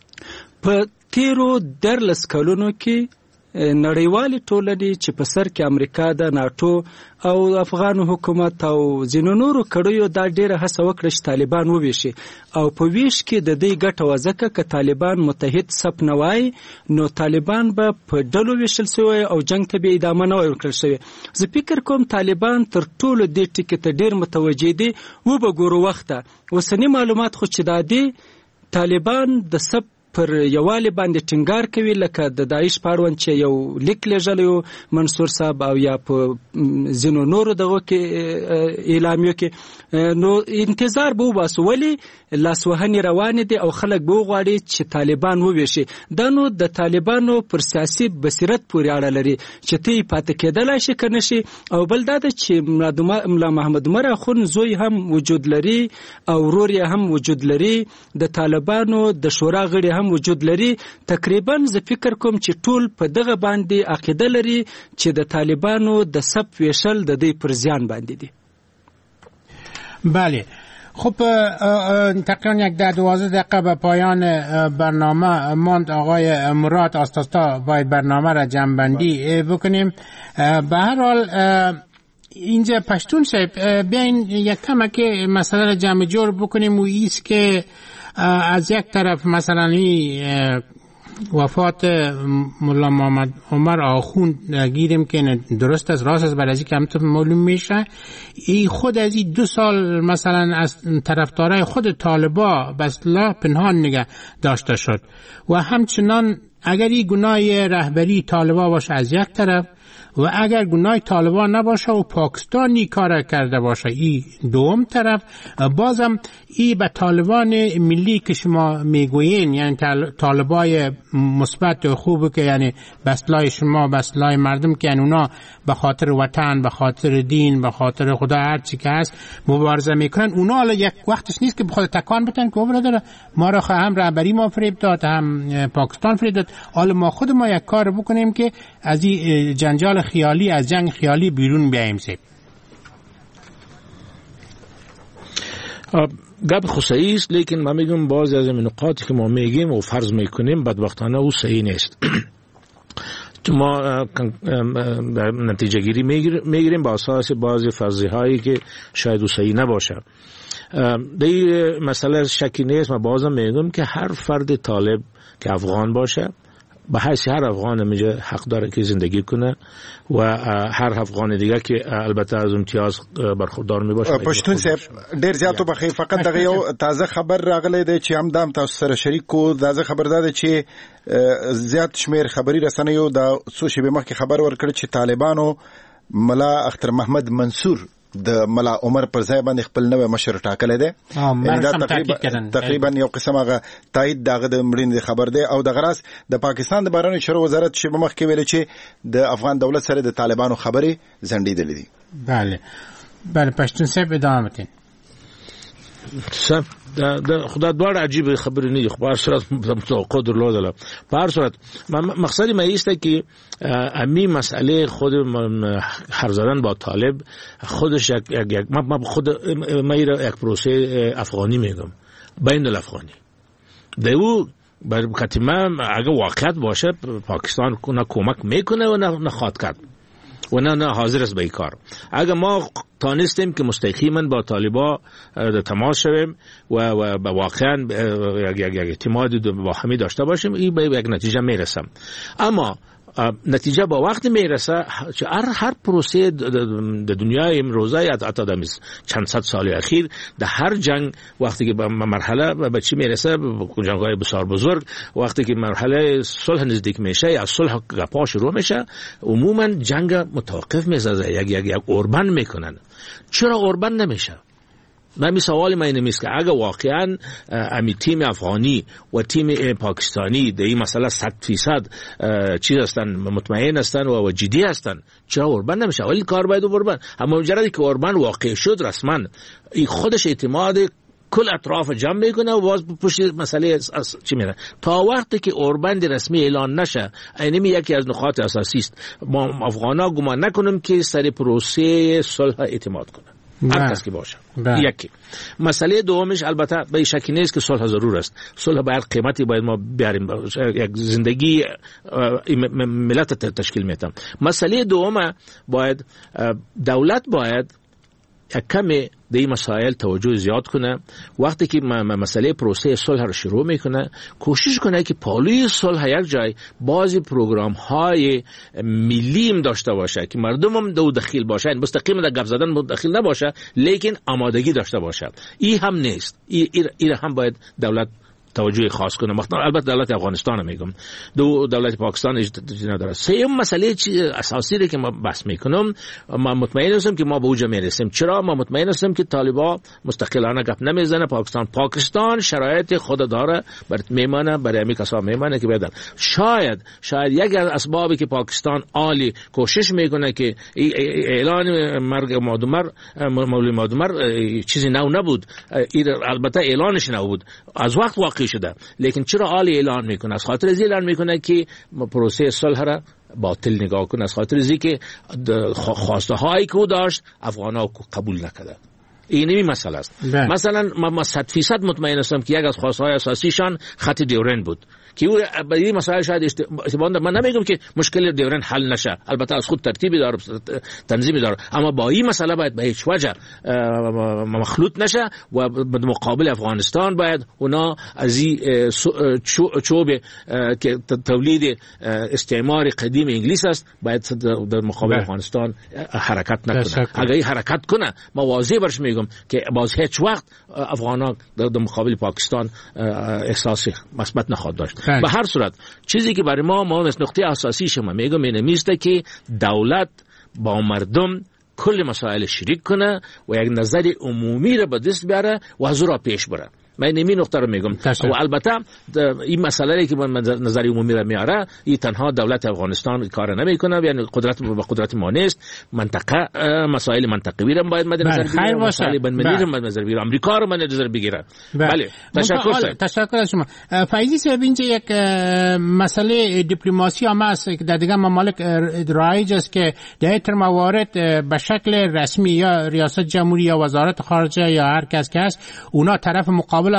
په تیرو دیارلس کلونو کې نړیوالې ټولنې چې په سر کې امریکا ده، ناټو او افغان حکومت او ځینو نورو کړیو دا ډیره هڅه وکړه چې طالبان وویشي او په ویش کې د دې ګټه وه ځکه که طالبان متحد صف نه وای نو طالبان به په ډلو ویشل شوی او جنګ ته به ادامه نه وای ورکړل شوې. زه فکر کوم طالبان تر ټولو دې ټکي ته ډیر متوجه دي. وبګورو وخته اوسني معلومات خو چې دا دي طالبان د صف پر یوالي باندې ټینګار کوي، لکه د داعش په اړوند چې یو لیک لېږلی و منصور صاحب او یا په ځینو نورو دغو کې اعلامیو کې. نو انتظار به وباسو، ولې لاسوهنې روانې دي او خلک به وغواړي چې طالبان وویشي. دا نو د طالبانو پر سیاسي بصیرت پورې اړه لري چې ته یې پاتې کېدلی شي که نه شي. او بل دا ده چې ملا محمد عمر اخون زوی هم وجود لري او ورور یې هم وجود لري، د طالبانو د شورا غړي هم وجود لري. تقریبا زه فکر کوم چې ټول په دغه باندې عقیده لري چې د طالبانو د صف ویشل د دوی پر زیان باندې دي. بله خب تقریبا یک ده دوازده دقیقه به پایان برنامه ماند. آقای مراد آستاستا باید برنامه را جمع‌بندی بکنیم. به هر حال اینجا پشتون صاحب بیاین یک کمک مسئله را جمع جور بکنیم و ایست که از یک طرف مثلا وفات مولا محمد عمر آخوند گیریم که درست است، راست است، برای از که همطور معلوم میشه ای خود از این دو سال مثلا از طرفدارای خود طالبا به اصطلاح پنهان نگه داشته شد و همچنان اگر این گناه رهبری طالبا باشه از یک طرف و اگر گناه طالبان نباشه و پاکستانی کار کرده باشه این دوم طرف، بازم این به طالبان ملی که شما میگوین یعنی طالبای مثبت و خوبه که یعنی بسلای شما بسلای مردم که یعنی اونا به خاطر وطن به خاطر دین به خاطر خدا هر چی که هست مبارزه میکنن، اونا حالا یک وقتش نیست که بخواد تکان بتن که برادر ما را هم رهبری ما فریب داد هم پاکستان فریب داد، حالا ما خود ما یک کار بکنیم که از این جنجال خیالی از جنگ خیالی بیرون بیاییم. سه گپ خو صحیح است، لیکن ما میگم بعضی از این نقاطی که ما میگیم و فرض میکنیم بدبختانه او صحیح نیست. ما در نتیجه گیری میگیریم با اساس بعضی فرضیه هایی که شاید او صحیح نباشه. در این مسئله شکی نیست. ما بازم میگم که هر فرد طالب که افغان باشه به حیث هر افغان میگه حق داره که زندگی کنه و هر افغان دیگه که البته از امتیاز برخوردار میباشه. پښتون صاحب ډیر زیاتو بخیر فقط دغه یو تازه خبر راغلی دی چې هم دام تاسو سره شریک کو. تازه خبر ده چې زیات شمیر خبري رسنیو د څو شپې مخکې خبر ورکړ چې طالبانو ملا اختر محمد منصور د ملا عمر پر ځای باندې خپل نوې مشر ټاکل دی. دا تقریبا تقریبا یو قسم هغه تایید دغه د مړین خبر دی او د غراس د پاکستان د بهرنی چارو وزارت چې مخکې ویل چې د افغان دولت سره د طالبانو خبرې زندیدلې دي. بله بله پښتون صاحب ادامه بدین. صاحب دا خدا دوار عجیب خبری نیست. خب هر صورت توقع درلودله. به هر صورت مقصدی ما ایسته که امی مسئله خود حرف زدن با طالب خودش یک یک ما خود ما یک پروسه افغانی میگم بین الافغانی دیو بر کتیمه اگه واقعیت باشه پاکستان نه کمک میکنه و نه نخواد کرد و نه نه حاضر است به این کار. اگر ما تانستیم که مستقیما با طالبا تماس شویم و و واقعا یک یک اعتماد با همی داشته باشیم این به یک نتیجه میرسم. اما نتیجه با وقت میرسه که هر هر پروسه د دنیای امروزه یا حتی در چند صد سال اخیر در هر جنگ وقتی که به مرحله به چی میرسه جنگ‌های بسیار بزرگ وقتی که مرحله صلح نزدیک میشه یا صلح گپا شروع میشه عموما جنگ متوقف میسازه یک یک یک اوربن میکنن. چرا اوربن نمیشه؟ من می سوالی من اینمیست که اگه واقعا امی تیم افغانی و تیم پاکستانی در این مسئله صد فیصد چیز هستن مطمئن هستن و جدی هستن چرا اوربن نمیشه؟ ولی کار باید اوربن. اما مجردی که اوربن واقع شد رسما این خودش اعتماد کل اطراف جمع میکنه و باز پشت مسئله چی میره تا وقتی که اوربند رسمی اعلان نشه. اینمی یکی از نقاط اساسی است. ما افغانا گمان نکنیم که سر پروسه صلح اعتماد کنه هر کس که باشه. یکی مسئله دومش البته به شکی نیست که صلح ضرور است. صلح باید قیمتی باید ما بیاریم یک زندگی ملت تشکیل میتم. مسئله دوم باید دولت باید کمی به این مسائل توجه زیاد کنه. وقتی که مسئله پروسه صلح رو شروع میکنه کوشش کنه که پالوی صلح یک جای بعضی پروگرام های ملیم داشته باشه که مردم هم دو دخیل باشه مستقیم در گپ زدن دخیل نباشه لیکن آمادگی داشته باشه. این هم نیست. این ای هم باید دولت توجه خاص کنه. مثلا البته دولت افغانستان میگم دو دولت پاکستان اجازه نداره. سوم مسئله اساسی رو که ما بحث میکنم ما مطمئن هستم که ما به اوج میرسیم. چرا ما مطمئن هستم که طالبا مستقلانه گپ نمیزنه. پاکستان پاکستان شرایط خود داره برای میمانه برای همین کسا میمانه که بدن شاید شاید یک از اسبابی که پاکستان عالی کوشش میکنه که اعلان مرگ مادمر مولوی مادمر چیزی نو نبود. البته اعلانش نبود از وقت واقع شده لیکن چرا عالی اعلان میکنه؟ از خاطر از اعلان میکنه که پروسه صلح را باطل نگاه کنه. از خاطر از که خواسته هایی که داشت افغانا قبول نکرده. اینمی مسئله است. مثلا ما صد فیصد مطمئن هستم که یک از خواسته های اساسیشان خط دیورن بود که او به این مسائل شاید اشتباه من نمیگم که مشکل دیورن حل نشه. البته از خود ترتیبی داره تنظیمی داره اما با این مسئله باید به هیچ وجه مخلوط نشه و به مقابل افغانستان باید اونا از این چوب که تولید استعمار قدیم انگلیس است باید در مقابل افغانستان حرکت نکنه. اگر این حرکت کنه ما واضح برش میگم که باز هیچ وقت افغانان در مقابل پاکستان احساس مثبت نخواهد داشت. به هر صورت چیزی که برای ما ما نقطه اساسی شما میگم اینه میسته که دولت با مردم کل مسائل شریک کنه و یک نظر عمومی را به دست بیاره و از را پیش بره. من این نقطه رو میگم و البته این مسئله که من نظر عمومی را میاره این تنها دولت افغانستان کار نمیکنه یعنی قدرت به قدرت ما نیست. منطقه مسائل منطقوی را باید مد نظر بگیره. مسائل بین المللی را مد نظر بگیره. آمریکا را مد نظر بگیره. بله تشکر تشکر از شما. فایزی صاحب اینجا یک مسئله دیپلماسی هم است که در دیگه ممالک رایج است که در این موارد به شکل رسمی یا ریاست جمهوری یا وزارت خارجه یا هر کس که هست اونا طرف مقابل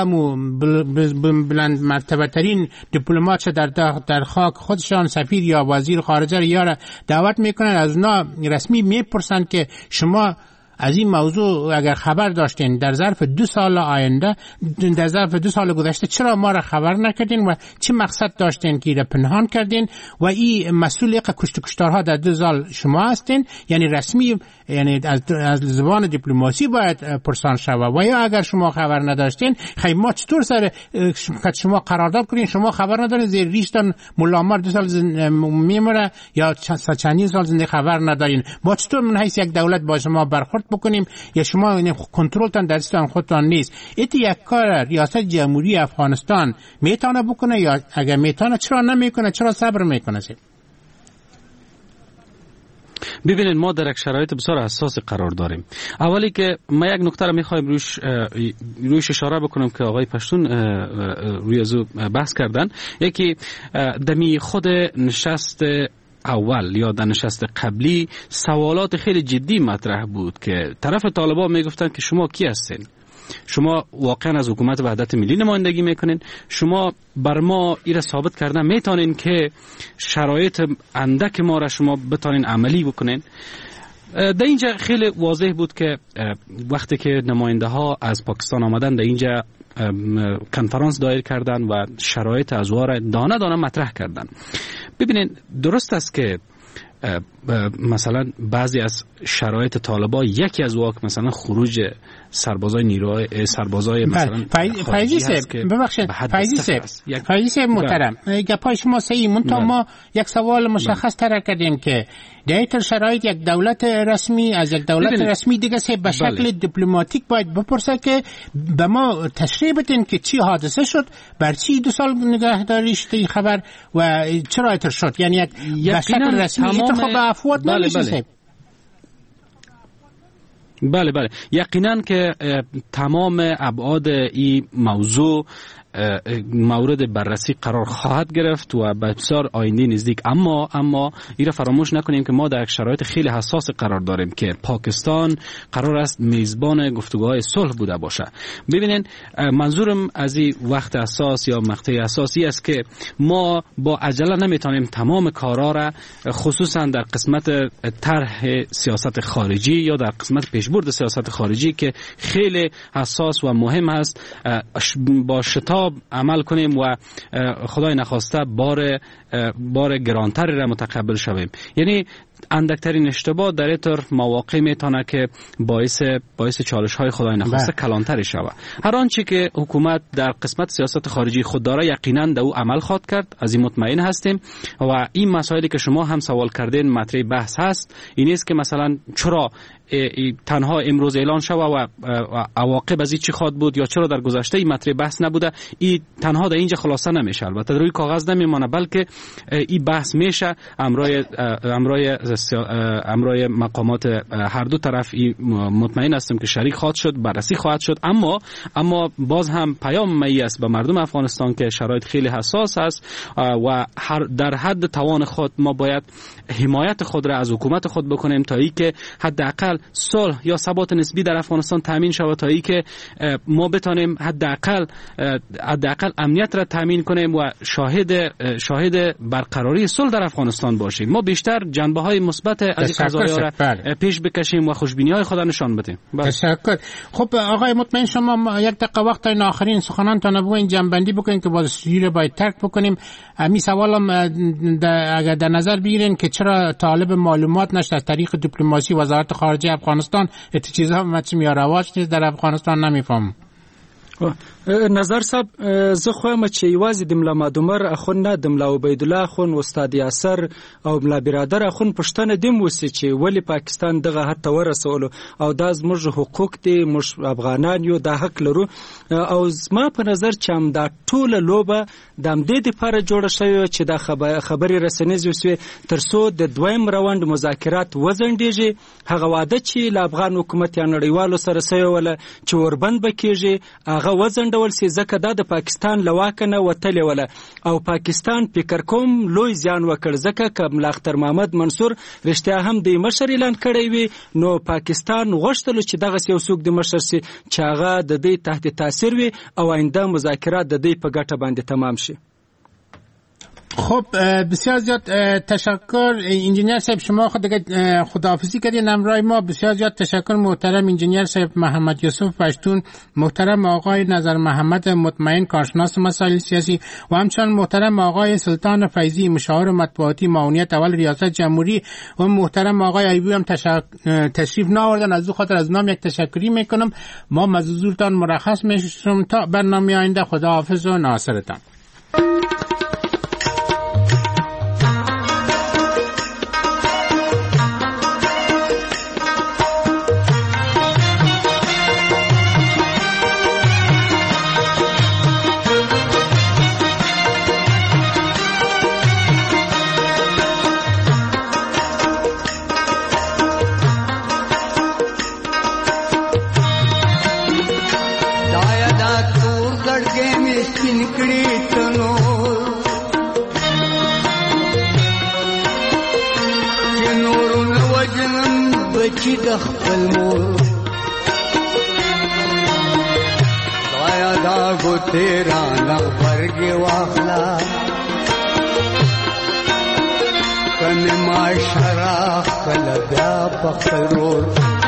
بلند مرتبه ترین دیپلمات در در خاک خودشان سفیر یا وزیر خارجه یا دعوت میکنن از اونا رسمی میپرسن که شما از این موضوع اگر خبر داشتین در ظرف دو سال آینده، در ظرف دو سال گذشته، چرا ما را خبر نکردین و چه مقصد داشتین که را پنهان کردین؟ و این مسئول کشت کشتارها در دو سال شما هستین، یعنی رسمی، یعنی از, از زبان دیپلماسی باید پرسان شود. و یا اگر شما خبر نداشتین، خیلی ما چطور سر شما قرارداد کنین شما خبر ندارین، زیر ریشتان ملا عمر دو سال میمره یا چندین سال زنده خبر ندارین، ما چطور من حیث یک دولت با شما برخورد بکنیم؟ یا شما کنترل تان در دست خودتان نیست؟ ایت یک کار ریاست جمهوری افغانستان میتونه بکنه؟ یا اگر میتونه چرا نمیکنه؟ چرا صبر میکنه؟ ببینید ما در یک شرایط بسیار حساس قرار داریم. اولی که ما یک نکته را میخوایم روش روش اشاره بکنم که آقای پشتون روی ازو بحث کردن. یکی دمی خود نشست اول یا در نشست قبلی سوالات خیلی جدی مطرح بود که طرف طالبان میگفتن که شما کی هستین؟ شما واقعا از حکومت وحدت ملی نمایندگی میکنین؟ شما بر ما ایره ثابت کردن میتونین که شرایط اندک ما را شما بتونین عملی بکنین؟ در اینجا خیلی واضح بود که وقتی که نماینده ها از پاکستان آمدن در اینجا کنفرانس دایر کردن و شرایط از واره دانه دانه مطرح کردن. ببینین درست است که مثلا بعضی از شرایط طالبان یکی از واقع مثلا خروج سربازای نیروهای سربازای مثلا فایزی صاحب ببخشید فایزی صاحب فایزی صاحب محترم گپای شما صحیح، منتها ما یک سوال مشخص طرح کردیم که در این شرایط یک دولت رسمی از یک دولت ببینید. رسمی دیگه سه به شکل بله. دیپلماتیک باید بپرسه که به ما تشریح بدین که چی حادثه شد، بر چی دو سال نگهداری شد خبر و چرا اتر شد، یعنی یک به شکل رسمی انتخاب افواد بله نمیشه. بله. بله بله یقینا که تمام ابعاد این موضوع مورد بررسی قرار خواهد گرفت و بسیار آینده نزدیک، اما اما این را فراموش نکنیم که ما در یک شرایط خیلی حساس قرار داریم که پاکستان قرار است میزبان گفتگوهای صلح بوده باشه. ببینین منظورم از این وقت حساس یا مقطع حساسی است که ما با عجله نمیتونیم تمام کارا را خصوصا در قسمت طرح سیاست خارجی یا در قسمت پیشبرد سیاست خارجی که خیلی حساس و مهم است با شتاب عمل کنیم و خدای نخواسته بار بار گرانتری را متقبل شویم. یعنی اندکترین اشتباه در اینطور مواقع میتونه که باعث باعث چالش های خدای نخواسته کلانتری شود. هر آنچه که حکومت در قسمت سیاست خارجی خود داره یقینا در او عمل خواهد کرد، از این مطمئن هستیم. و این مسائلی که شما هم سوال کردین مطرح بحث هست، این است که مثلا چرا تنها امروز اعلان شود و عواقب از این چی خواهد بود، یا چرا در گذشته این مطرح بحث نبوده. این تنها در اینجا خلاصه نمیشه، البته روی کاغذ نمیمونه، بلکه این بحث میشه امرای امرای امرای مقامات هر دو طرف مطمئن هستم که شریک خواهد شد، بررسی خواهد شد. اما اما باز هم پیام می است به مردم افغانستان که شرایط خیلی حساس است و هر در حد توان خود ما باید حمایت خود را از حکومت خود بکنیم تا ای که حداقل صلح یا ثبات نسبی در افغانستان تامین شود، تا ای که ما بتونیم حداقل حداقل امنیت را تامین کنیم و شاهد شاهد برقراری صلح در افغانستان باشیم. ما بیشتر جنبه های مثبت از این قضایا را پیش بکشیم و خوشبینی های خود نشان بدیم. تشکر. خب آقای مطمئن شما یک دقیقه وقت این آخرین سخنانتان رو این جنبندی بکنین که باز استودیو باید ترک بکنیم. می سوالم اگر در نظر بگیرین که چرا طالب معلومات نشد از طریق دیپلماسی وزارت خارجه افغانستان ات چیزها مچ می رواج نیست در افغانستان نمیفهم. نظر صاحب زه خو چې یوازې د ملا مادومر اخون نه د ملا عبید الله اخون استاد یاسر او ملا برادر اخون پښتنه دیم وسی چې ولی پاکستان دغه هټ ورسول او د زموږ حقوق دي موږ افغانان یو د حق لرو او زما په نظر چې هم دا ټوله لوبه د امدې لپاره جوړه شوی چې د خبري رسنیز وسوي ترسو د دویم راوند مذاکرات وزندېږي هغه واده چې ل افغان حکومت یا نړیوالو سره سوي ولا چې وربند بکیږي هغه وزن ډول سي زکه د پاکستان لواکنه وتلې ولا او پاکستان فکر کوم لوی ځان وکړ زکه کمل اختر محمد منصور رښتیا هم د مشر اعلان کړی وي نو پاکستان غوښتل چې دغه یو څوک د مشر سي چې هغه د دې تحت تاثیر وي او آینده مذاکرات د دې په ګټه باندې تمام شي. خب بسیار زیاد تشکر انجینیر صاحب، شما خود دیگه خداحافظی کردین همراه ما. بسیار زیاد تشکر محترم انجینیر صاحب محمد یوسف پشتون، محترم آقای نظر محمد مطمئن کارشناس مسائل سیاسی و همچنان محترم آقای سلطان فیضی مشاور مطبوعاتی معاونیت اول ریاست جمهوری و محترم آقای ایوبی هم تشک... تشریف نآوردن. از او خاطر از نام یک تشکری میکنم. ما مزورتان مرخص میشم تا برنامه آینده. خداحافظ و ناصرتان. چې د خپل مور وایا دا ګوتې رانه ورګې واخلا کنه ما شرا خپل بیا په خپل رور